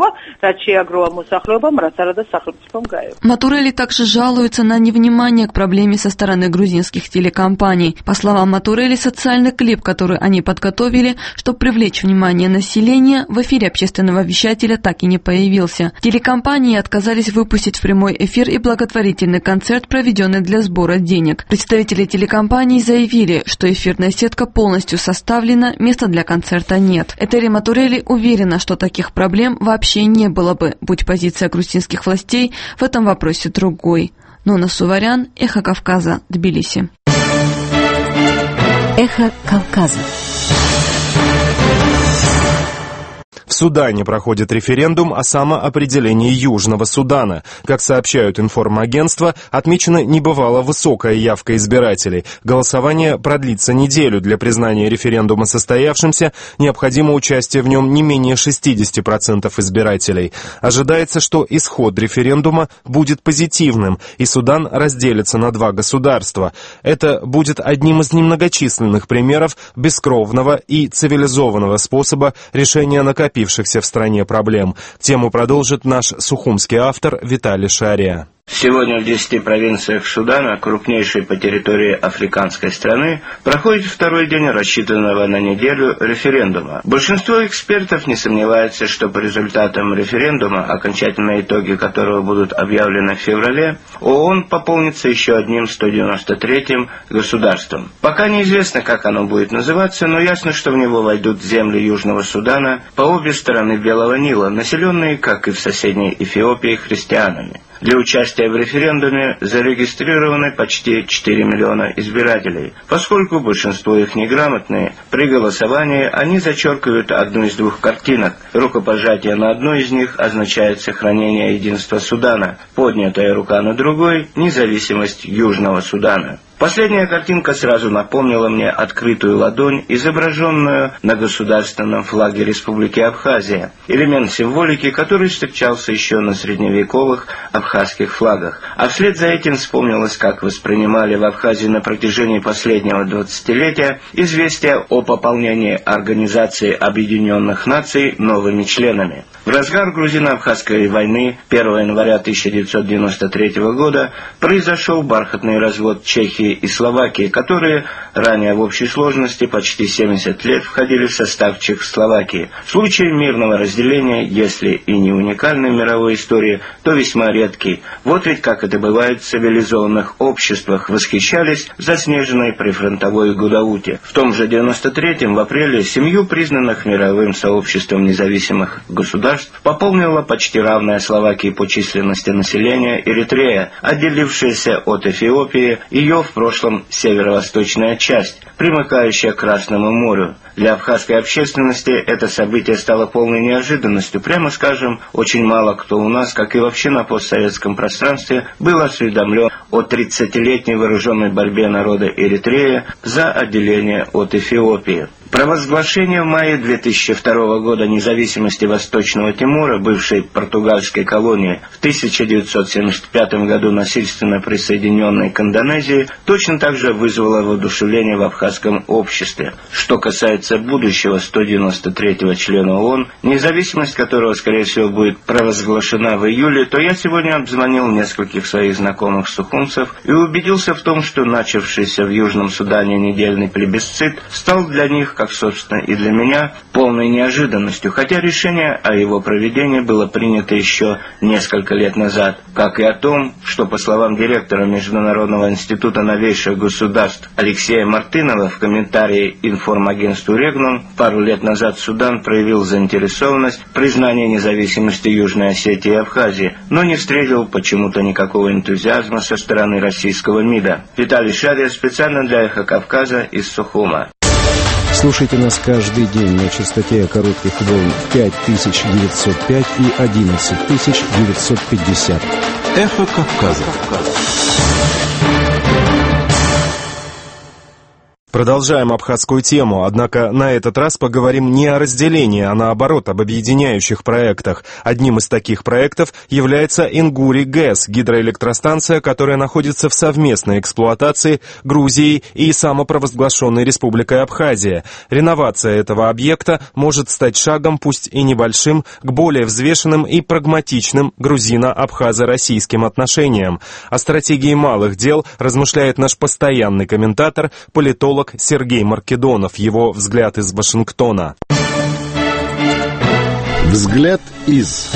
Матурели также жалуется на невнимание к проблеме со стороны грузинских телекомпаний. По словам Матурели, социальный клип, который они подготовили, чтобы привлечь внимание населения, в эфире общественного вещателя так и не появился. Телекомпании отказались выпустить в прямой эфир и благотворительный концерт, проведенный для сбора денег. Представители телекомпаний заявили, что эфирная сетка полностью составлена, места для концерта нет. Этери Матурели уверена, что таких проблем вообще не было бы, будь позиция грузинских властей в этом вопросе другой. Нона Суварян, Эхо Кавказа, Тбилиси.
Эхо Кавказа.
В Судане проходит референдум о самоопределении Южного Судана. Как сообщают информагентства, отмечена небывало высокая явка избирателей. Голосование продлится неделю. Для признания референдума состоявшимся необходимо участие в нем не менее 60% избирателей. Ожидается, что исход референдума будет позитивным, и Судан разделится на два государства. Это будет одним из немногочисленных примеров бескровного и цивилизованного способа решения накопившихся в стране проблем. Тему продолжит наш сухумский автор Виталий Шария.
Сегодня в 10 провинциях Судана, крупнейшей по территории африканской страны, проходит второй день рассчитанного на неделю референдума. Большинство экспертов не сомневается, что по результатам референдума, окончательные итоги которого будут объявлены в феврале, ООН пополнится еще одним 193-м государством. Пока неизвестно, как оно будет называться, но ясно, что в него войдут земли Южного Судана по обе стороны Белого Нила, населенные, как и в соседней Эфиопии, христианами. Для участия в референдуме зарегистрированы почти 4 миллиона избирателей. Поскольку большинство их неграмотные, при голосовании они зачеркивают одну из двух картинок. Рукопожатие на одной из них означает сохранение единства Судана, поднятая рука на другой – независимость Южного Судана. Последняя картинка сразу напомнила мне открытую ладонь, изображенную на государственном флаге Республики Абхазия, элемент символики, который встречался еще на средневековых абхазских флагах. А вслед за этим вспомнилось, как воспринимали в Абхазии на протяжении последнего 20-летия известие о пополнении Организации Объединенных Наций новыми членами. В разгар грузино-абхазской войны 1 января 1993 года произошел бархатный развод Чехии и Словакии, которые ранее в общей сложности почти 70 лет входили в состав Чехословакии. Случай мирного разделения, если и не уникальный в мировой истории, то весьма редкий. Вот ведь как это бывает в цивилизованных обществах, восхищались заснеженной прифронтовой Гудауте. В том же 93-м, в апреле, семью признанных мировым сообществом независимых государств пополнила почти равная Словакии по численности населения Эритрея, отделившаяся от Эфиопии ее в прошлом северо-восточная часть, примыкающая к Красному морю. Для абхазской общественности это событие стало полной неожиданностью. Прямо скажем, очень мало кто у нас, как и вообще на постсоветском пространстве, был осведомлен о 30-летней вооруженной борьбе народа Эритреи за отделение от Эфиопии. Провозглашение в мае 2002 года независимости Восточного Тимора, бывшей португальской колонии, в 1975 году насильственно присоединенной к Индонезии, точно так же вызвало воодушевление в абхазском обществе. Что касается будущего 193-го члена ООН, независимость которого, скорее всего, будет провозглашена в июле, то я сегодня обзвонил нескольких своих знакомых сухумцев и убедился в том, что начавшийся в Южном Судане недельный плебисцит стал для них, как, собственно, и для меня, полной неожиданностью, хотя решение о его проведении было принято еще несколько лет назад, как и о том, что, по словам директора Международного института новейших государств Алексея Мартынова в комментарии информагентству «Регнум», пару лет назад Судан проявил заинтересованность в признании независимости Южной Осетии и Абхазии, но не встретил почему-то никакого энтузиазма со стороны российского МИДа. Виталий Шария специально для «Эхо Кавказа» из Сухума.
Слушайте нас каждый день на частоте коротких волн 5905 и 11950.
Эхо Кавказа.
Продолжаем абхазскую тему, однако на этот раз поговорим не о разделении, а наоборот, об объединяющих проектах. Одним из таких проектов является Ингури ГЭС, гидроэлектростанция, которая находится в совместной эксплуатации Грузии и самопровозглашенной Республикой Абхазия. Реновация этого объекта может стать шагом, пусть и небольшим, к более взвешенным и прагматичным грузино-абхазо-российским отношениям. О стратегии малых дел размышляет наш постоянный комментатор, политолог Сергей Маркедонов. Его взгляд из Вашингтона.
Взгляд из...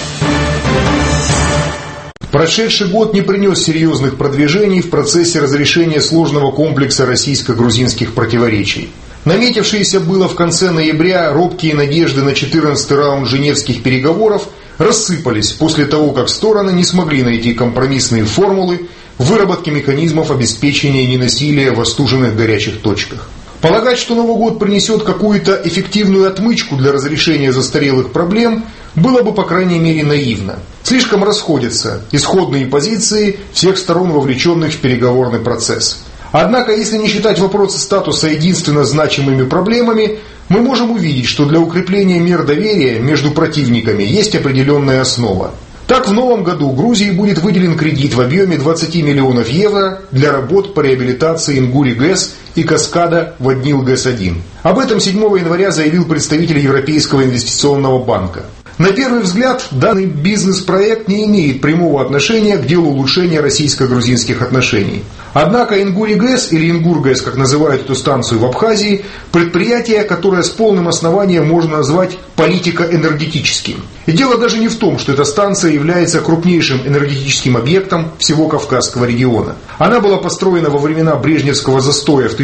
Прошедший год не принес серьезных продвижений в процессе разрешения сложного комплекса российско-грузинских противоречий. Наметившиеся было в конце ноября робкие надежды на 14-й раунд женевских переговоров рассыпались после того, как стороны не смогли найти компромиссные формулы выработки механизмов обеспечения ненасилия в остуженных горячих точках. Полагать, что Новый год принесет какую-то эффективную отмычку для разрешения застарелых проблем, было бы, по крайней мере, наивно. Слишком расходятся исходные позиции всех сторон, вовлеченных в переговорный процесс. Однако, если не считать вопросы статуса единственно значимыми проблемами, мы можем увидеть, что для укрепления мер доверия между противниками есть определенная основа. Так, в новом году Грузии будет выделен кредит в объеме 20 миллионов евро для работ по реабилитации Ингури ГЭС и Каскада Ваднил ГЭС-1. Об этом 7 января заявил представитель Европейского инвестиционного банка. На первый взгляд, данный бизнес-проект не имеет прямого отношения к делу улучшения российско-грузинских отношений. Однако Ингури ГЭС, или Ингур ГЭС, как называют эту станцию в Абхазии, предприятие, которое с полным основанием можно назвать политико-энергетическим. И дело даже не в том, что эта станция является крупнейшим энергетическим объектом всего Кавказского региона. Она была построена во времена Брежневского застоя в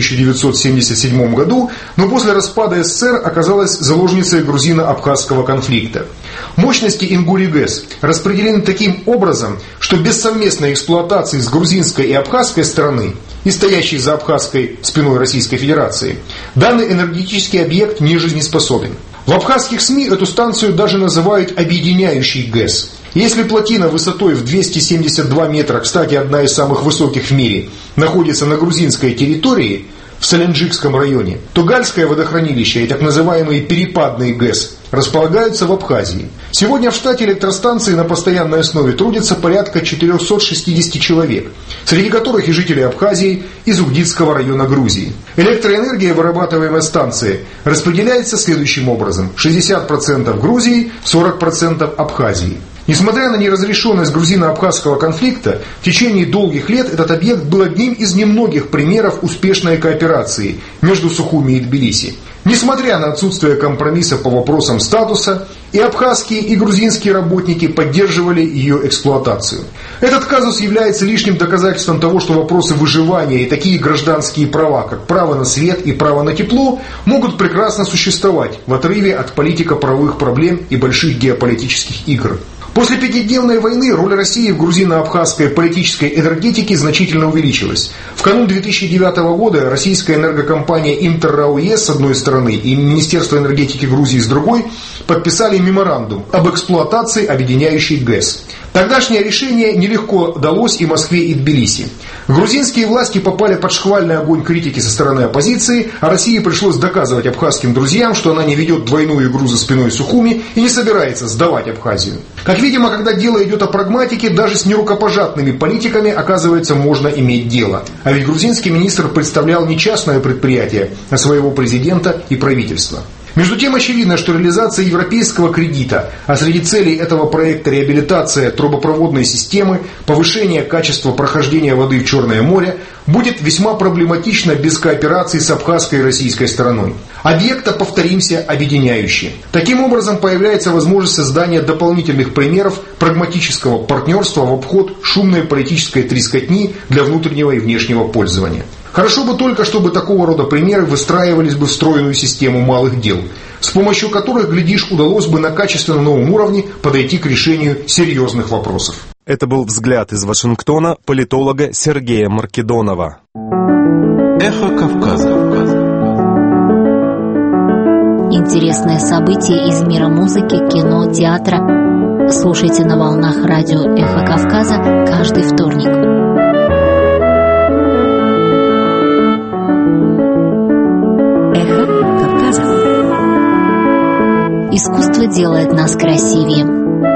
1977 году, но после распада СССР оказалась заложницей грузино-абхазского конфликта. Мощности Ингури-ГЭС распределены таким образом, что без совместной эксплуатации с грузинской и абхазской стороны и стоящей за абхазской спиной Российской Федерации, данный энергетический объект не жизнеспособен. В абхазских СМИ эту станцию даже называют объединяющей ГЭС. Если плотина высотой в 272 метра, кстати, одна из самых высоких в мире, находится на грузинской территории, в Саленджикском районе, то Гальское водохранилище и так называемые перепадные ГЭС располагаются в Абхазии. Сегодня в штате электростанции на постоянной основе трудится порядка 460 человек, среди которых и жители Абхазии из Угдитского района Грузии. Электроэнергия, вырабатываемая станцией, распределяется следующим образом: 60% Грузии, 40% Абхазии. Несмотря на неразрешенность грузино-абхазского конфликта, в течение долгих лет этот объект был одним из немногих примеров успешной кооперации между Сухуми и Тбилиси. Несмотря на отсутствие компромисса по вопросам статуса, и абхазские, и грузинские работники поддерживали ее эксплуатацию. Этот казус является лишним доказательством того, что вопросы выживания и такие гражданские права, как право на свет и право на тепло, могут прекрасно существовать в отрыве от политико-правовых проблем и больших геополитических игр. После пятидневной войны роль России в грузино-абхазской политической энергетике значительно увеличилась. В канун 2009 года российская энергокомпания «Интеррао-ЕС» с одной стороны и Министерство энергетики Грузии с другой подписали меморандум об эксплуатации объединяющей ГЭС. Тогдашнее решение нелегко далось и Москве, и Тбилиси. Грузинские власти попали под шквальный огонь критики со стороны оппозиции, а России пришлось доказывать абхазским друзьям, что она не ведет двойную игру за спиной Сухуми и не собирается сдавать Абхазию. Как видимо, когда дело идет о прагматике, даже с нерукопожатными политиками, оказывается, можно иметь дело. А ведь грузинский министр представлял не частное предприятие, а своего президента и правительства. Между тем очевидно, что реализация европейского кредита, а среди целей этого проекта реабилитация трубопроводной системы, повышение качества прохождения воды в Черное море, будет весьма проблематично без кооперации с абхазской и российской стороной. Объекта, повторимся, объединяющие. Таким образом появляется возможность создания дополнительных примеров прагматического партнерства в обход шумной политической трескотни для внутреннего и внешнего пользования. Хорошо бы только, чтобы такого рода примеры выстраивались бы в стройную систему малых дел, с помощью которых, глядишь, удалось бы на качественно новом уровне подойти к решению серьезных вопросов.
Это был взгляд из Вашингтона политолога Сергея Маркедонова.
Эхо Кавказа.
Интересные события из мира музыки, кино, театра. Слушайте на волнах радио «Эхо Кавказа» каждый вторник. Искусство делает нас красивее.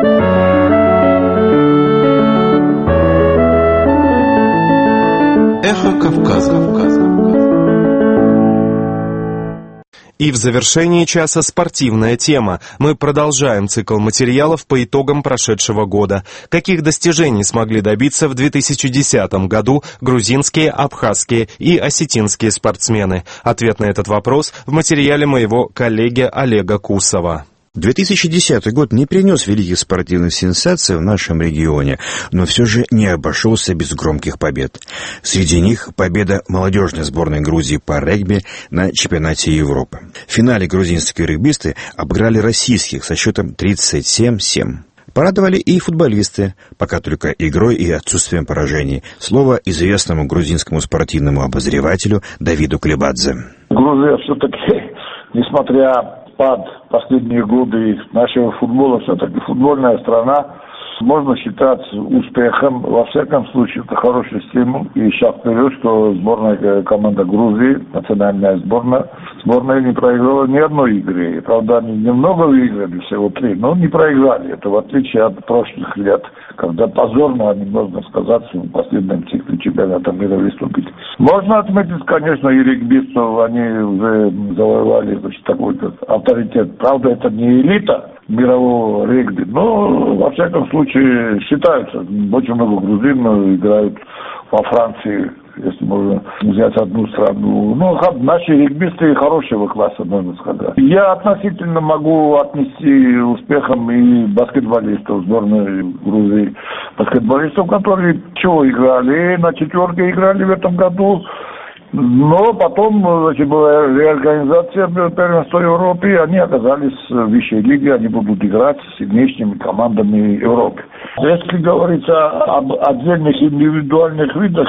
Эхо Кавказа.
И в завершении часа спортивная тема. Мы продолжаем цикл материалов по итогам прошедшего года. Каких достижений смогли добиться в 2010 году грузинские, абхазские и осетинские спортсмены? Ответ на этот вопрос в материале моего коллеги Олега Кусова.
2010 год не принес великих спортивных сенсаций в нашем регионе, но все же не обошелся без громких побед. Среди них победа молодежной сборной Грузии по регби на чемпионате Европы. В финале грузинские регбисты обыграли российских со счетом 37-7. Порадовали и футболисты, пока только игрой и отсутствием поражений. Слово известному грузинскому спортивному обозревателю Давиду Клебадзе.
Грузия все-таки, несмотря спад последние годы нашего футбола, все-таки футбольная страна, можно считать успехом. Во всяком случае, это хороший стимул. И шаг вперед, что сборная команда Грузии, национальная сборная не проиграла ни одной игры. Правда, они немного выиграли, всего 3, но не проиграли. Это в отличие от прошлых лет, когда позорно они, можно сказать, в последнем цикле чемпионата мира выступили. Можно отметить, конечно, и регбистов, они уже завоевали такой-то авторитет. Правда, это не элита мирового регби, но, во всяком случае, считаются. Очень много грузин играют во Франции, если можно взять одну страну. Но наши регбисты хорошего класса, можно сказать. Я относительно могу отнести успехом и баскетболистов сборной Грузии. Баскетболистов, которые играли, на четверке играли в этом году. Но потом, значит, была реорганизация первенства Европы, и они оказались в высшей лиге, они будут играть с сильнейшими командами Европы. Если говорится об отдельных индивидуальных видах,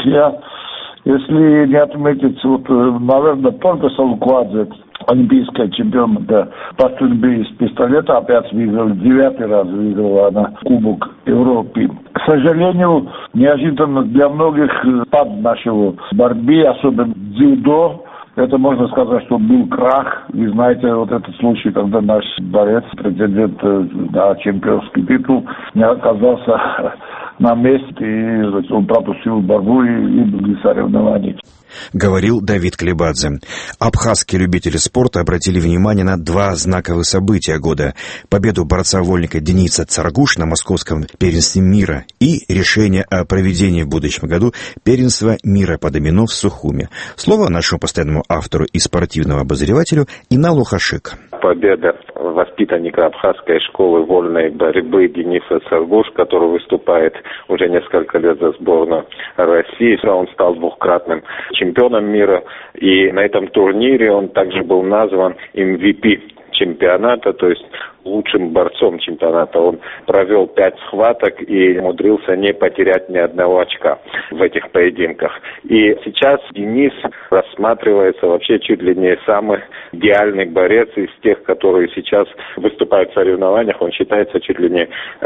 если не отметить, наверное, только Салуквадзе, олимпийская чемпионка по стрельбе из пистолета, опять выиграла, 9-й раз выиграла она Кубок Европы. К сожалению, неожиданно для многих спад нашего борьбы, особенно дзюдо, это можно сказать, что был крах. Вы знаете, вот этот случай, когда наш борец, претендент на чемпионский титул, не оказался на месте, и он пропустил борьбу и другие соревнования.
Говорил Давид Клебадзе. Абхазские любители спорта обратили внимание на два знаковых события года. Победу борца-вольника Дениса Царгуш на московском первенстве мира и решение о проведении в будущем году первенства мира по домино в Сухуме. Слово нашему постоянному автору и спортивному обозревателю Иналу Хашик.
Победа воспитанника Абхазской школы вольной борьбы Дениса Царгуш, который выступает уже несколько лет за сборную России. Он стал двукратным чемпионом мира, и на этом турнире он также был назван MVP чемпионата, то есть лучшим борцом чемпионата. Он провел 5 схваток и умудрился не потерять ни одного очка в этих поединках. И сейчас Денис рассматривается вообще чуть ли не самый идеальный борец из тех, которые сейчас выступают в соревнованиях. Он считается чуть ли не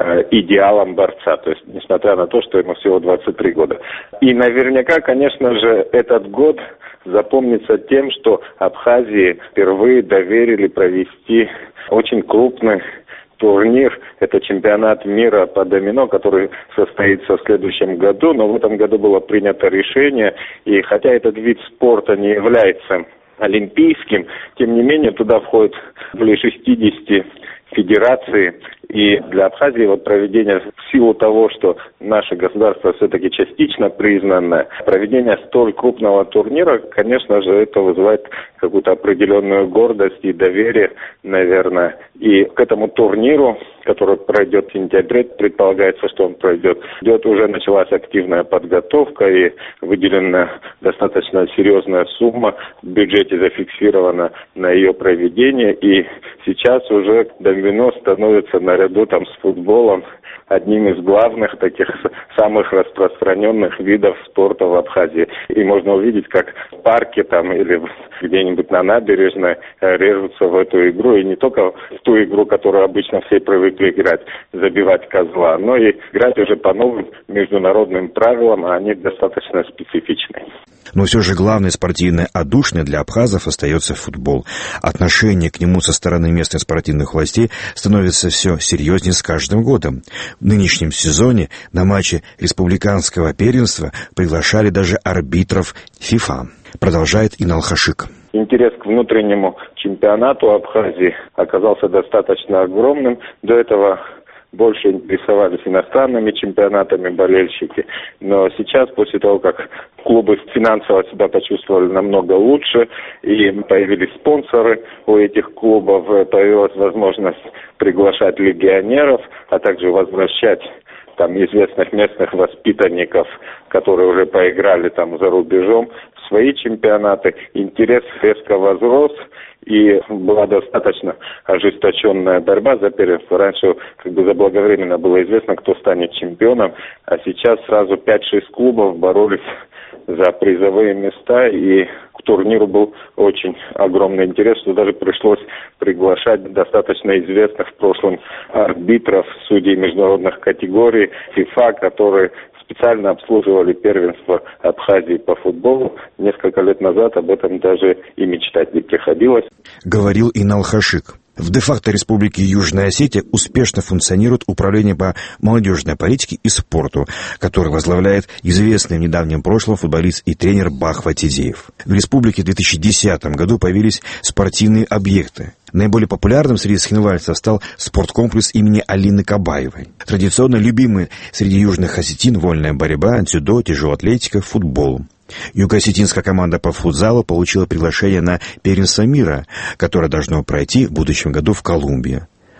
идеалом борца, то есть несмотря на то, что ему всего 23 года. И наверняка, конечно же, этот год запомнится тем, что Абхазии впервые доверили провести очень крупный турнир. Это чемпионат мира по домино, который состоится в следующем году. Но в этом году было принято решение, и хотя этот вид спорта не является олимпийским, тем не менее туда входит более 60 федераций. И для Абхазии проведение, в силу того, что наше государство все-таки частично признанное, проведение столь крупного турнира, конечно же, это вызывает какую-то определенную гордость и доверие, наверное. И к этому турниру, который пройдет в сентябре, предполагается, что он пройдет, уже началась активная подготовка и выделена достаточно серьезная сумма, в бюджете зафиксирована на ее проведение. И сейчас уже домино становится наряду с футболом одним из главных таких самых распространенных видов спорта в Абхазии. И можно увидеть, как в парке или где-нибудь на набережной режутся в эту игру. И не только в ту игру, которую обычно все привыкли играть, забивать козла, но и играть уже по новым международным правилам, а они достаточно специфичны.
Но все же главной спортивной отдушиной для абхазов остается футбол. Отношение к нему со стороны местных спортивных властей становится все серьезнее с каждым годом. В нынешнем сезоне на матчи республиканского первенства приглашали даже арбитров ФИФА. Продолжает Инал Хашик.
Интерес к внутреннему чемпионату Абхазии оказался достаточно огромным. До этого больше интересовались иностранными чемпионатами болельщики. Но сейчас, после того, как клубы финансово себя почувствовали намного лучше, и появились спонсоры у этих клубов, появилась возможность приглашать легионеров, а также возвращать известных местных воспитанников, которые уже поиграли за рубежом, в свои чемпионаты. Интерес резко возрос, и была достаточно ожесточенная борьба за первенство. Раньше заблаговременно было известно, кто станет чемпионом, а сейчас сразу 5-6 клубов боролись за призовые места, и к турниру был очень огромный интерес, что даже пришлось приглашать достаточно известных в прошлом арбитров, судей международных категорий ФИФА, которые специально обслуживали первенство Абхазии по футболу. Несколько лет назад об этом даже и мечтать не приходилось.
Говорил Инал Хашик. В де-факто Республике Южная Осетия успешно функционирует Управление по молодежной политике и спорту, которое возглавляет известный в недавнем прошлом футболист и тренер Бахва Тидеев. В республике в 2010 году появились спортивные объекты. Наиболее популярным среди схинвальцев стал спорткомплекс имени Алины Кабаевой. Традиционно любимый среди южных осетин вольная борьба, дзюдо, тяжелая атлетика, футбол. Юго-осетинская команда по футзалу получила приглашение на первенство мира, которое должно пройти в будущем году в Колумбии.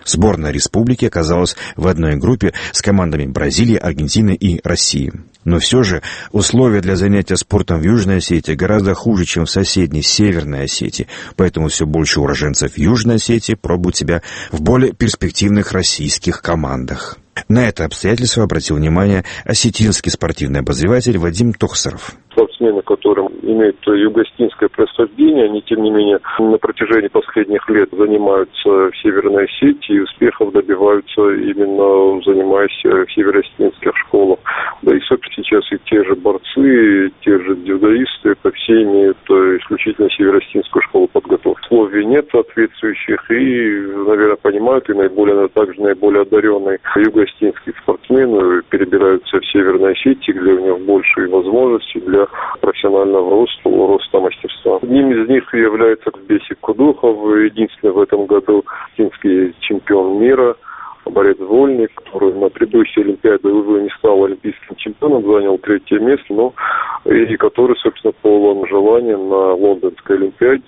Сборная республики оказалась в одной группе с командами Бразилии, Аргентины и России. Но все же условия для занятия спортом в Южной Осетии гораздо хуже, чем в соседней Северной Осетии. Поэтому все больше уроженцев Южной Осетии пробуют себя в более перспективных российских командах. На это обстоятельство обратил внимание осетинский спортивный обозреватель Вадим Тохсаров.
Спортсмены, которые имеют юго-осетинское происхождение, они, тем не менее, на протяжении последних лет занимаются в Северной Осетии и успехов добиваются именно занимаясь в северо-осетинских школах. Да и, собственно, сейчас и те же борцы, и те же дзюдоисты, это все имеют исключительно северо-осетинскую школу подготовки. Условий нет соответствующих и, наверное, понимают, и также наиболее одаренные юго-осетинские спортсмены перебираются в Северной Осетии, где у них больше возможностей для профессионального роста мастерства. Одним из них является Бесик Кудухов, единственный в этом году осетинский чемпион мира, борец вольный, который на предыдущей Олимпиаде уже не стал олимпийским чемпионом, занял 3-е место, и который, собственно, полон желания на Лондонской Олимпиаде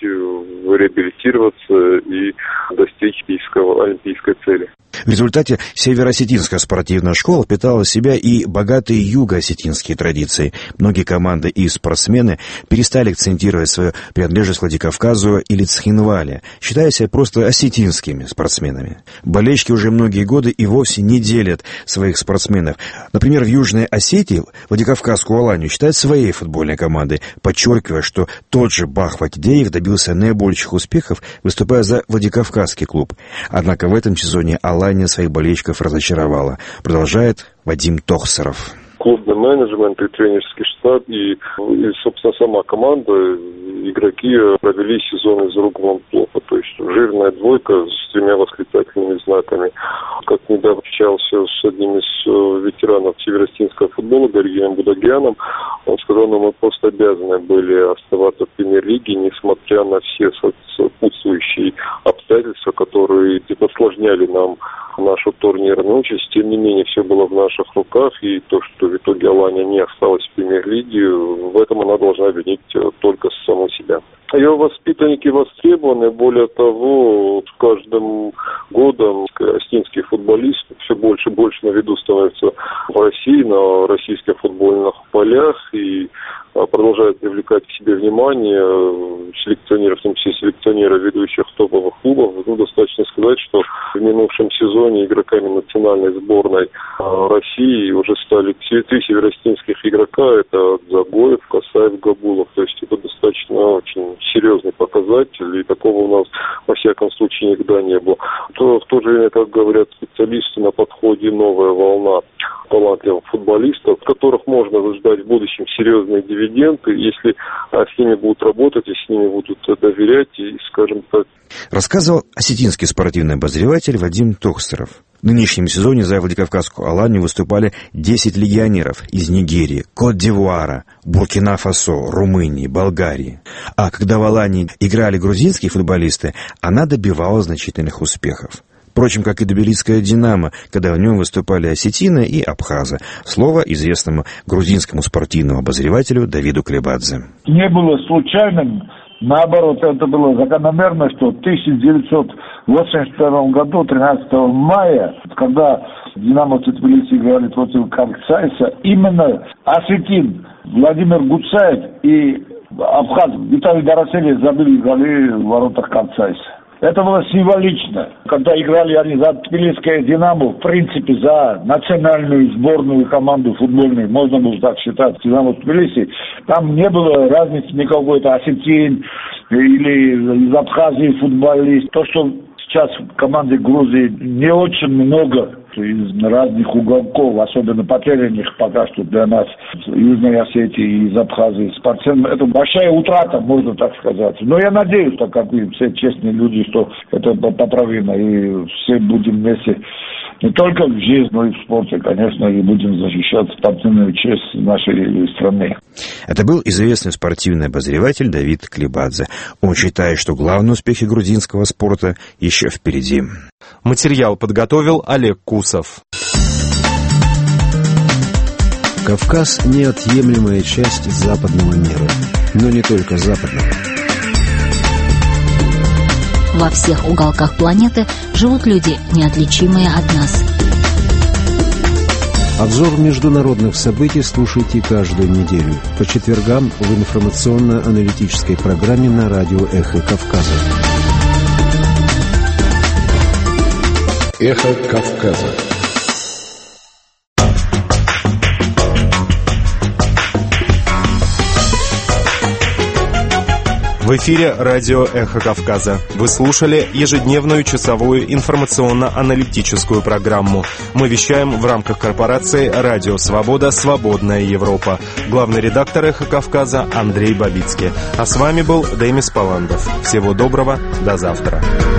реабилитироваться и достичь олимпийской цели.
В результате северо-осетинская спортивная школа впитала в себя и богатые юго-осетинские традиции. Многие команды и спортсмены перестали акцентировать свою принадлежность к Владикавказу или Цхинвале, считая себя просто осетинскими спортсменами. Болельщики уже многие годы и вовсе не делят своих спортсменов. Например, в Южной Осетии Владикавказскую Аланию считают своей футбольной командой, подчеркивая, что тот же Бах Ватидеев добился наибольших успехов, выступая за Владикавказский клуб. Однако в этом сезоне Алания своих болельщиков разочаровала. Продолжает Вадим Тохсаров.
Клубный менеджмент и тренерский штаб, и собственно, сама команда, игроки провели сезон из рук вон плохо. То есть жирная двойка с 3 восклицательными знаками. Как недавно общался с одним из ветеранов северо-осетинского футбола, Георгием Будагьяном, он сказал, что мы просто обязаны были оставаться в премьер-лиге, несмотря на все сопутствующие обстоятельства, которые осложняли нам нашу турнирную участь. Тем не менее, все было в наших руках, и то, что в итоге Алания не осталась в премьер-лиге, в этом она должна винить только саму себя. Ее воспитанники востребованы, более того, с каждым годом осетинские футболисты все больше и больше на виду становятся в России, на российских футбольных полях, и продолжают привлекать к себе внимание селекционеров, в том числе селекционеров ведущих топовых клубов. Достаточно сказать, что в минувшем сезоне игроками национальной сборной России уже стали 3 северо-осетинских игрока. Это Загоев, Касаев, Габулов. То есть это достаточно очень серьезный показатель, и такого у нас во всяком случае никогда не было. В то же время, как говорят специалисты, на подходе новая волна талантливых футболистов, которых можно ждать в будущем серьезные дивиденды, если с ними будут работать, если с ними будут доверять, и, скажем так.
Рассказывал осетинский спортивный обозреватель Вадим Тохсаров. В нынешнем сезоне за Владикавказскую Аланию выступали 10 легионеров из Нигерии, Кот-д'Ивуара, Буркина-Фасо, Румынии, Болгарии. А когда в Алании играли грузинские футболисты, она добивалась значительных успехов. Впрочем, как и Тбилисское «Динамо», когда в нем выступали осетины и абхазы. Слово известному грузинскому спортивному обозревателю Давиду Клебадзе.
Не было случайным, наоборот, это было закономерно, что в 1982 году, 13 мая, когда «Динамовцы» Тбилиси играли против Карксайса, именно осетин Владимир Гуцаев и абхаз Виталий Дарасели забили голы в воротах Карксайса. Это было символично. Когда играли они за Тбилисское «Динамо», в принципе, за национальную сборную команду футбольную, можно было так считать, «Динамо» Тбилиси, там не было разницы никакой, это осетин или из Абхазии футболист. То, что сейчас в команде Грузии не очень много из разных уголков, особенно потерянных пока что для нас, Южной Осетии и из Абхазии спортсменов, это большая утрата, можно так сказать. Но я надеюсь, так как вы все честные люди, что это поправимо, и все будем вместе не только в жизни, но и в спорте, конечно, и будем защищать спортивную честь нашей страны.
Это был известный спортивный обозреватель Давид Клебадзе. Он считает, что главные успехи грузинского спорта еще впереди.
Материал подготовил Олег Кусов.
Кавказ – неотъемлемая часть западного мира, но не только западного.
Во всех уголках планеты живут люди, неотличимые от нас.
Обзор международных событий слушайте каждую неделю по четвергам в информационно-аналитической программе на радио «Эхо Кавказа».
«Эхо Кавказа».
В эфире радио «Эхо Кавказа». Вы слушали ежедневную часовую информационно-аналитическую программу. Мы вещаем в рамках корпорации «Радио Свобода. Свободная Европа». Главный редактор «Эхо Кавказа» Андрей Бабицкий. А с вами был Демис Паландов. Всего доброго, до завтра.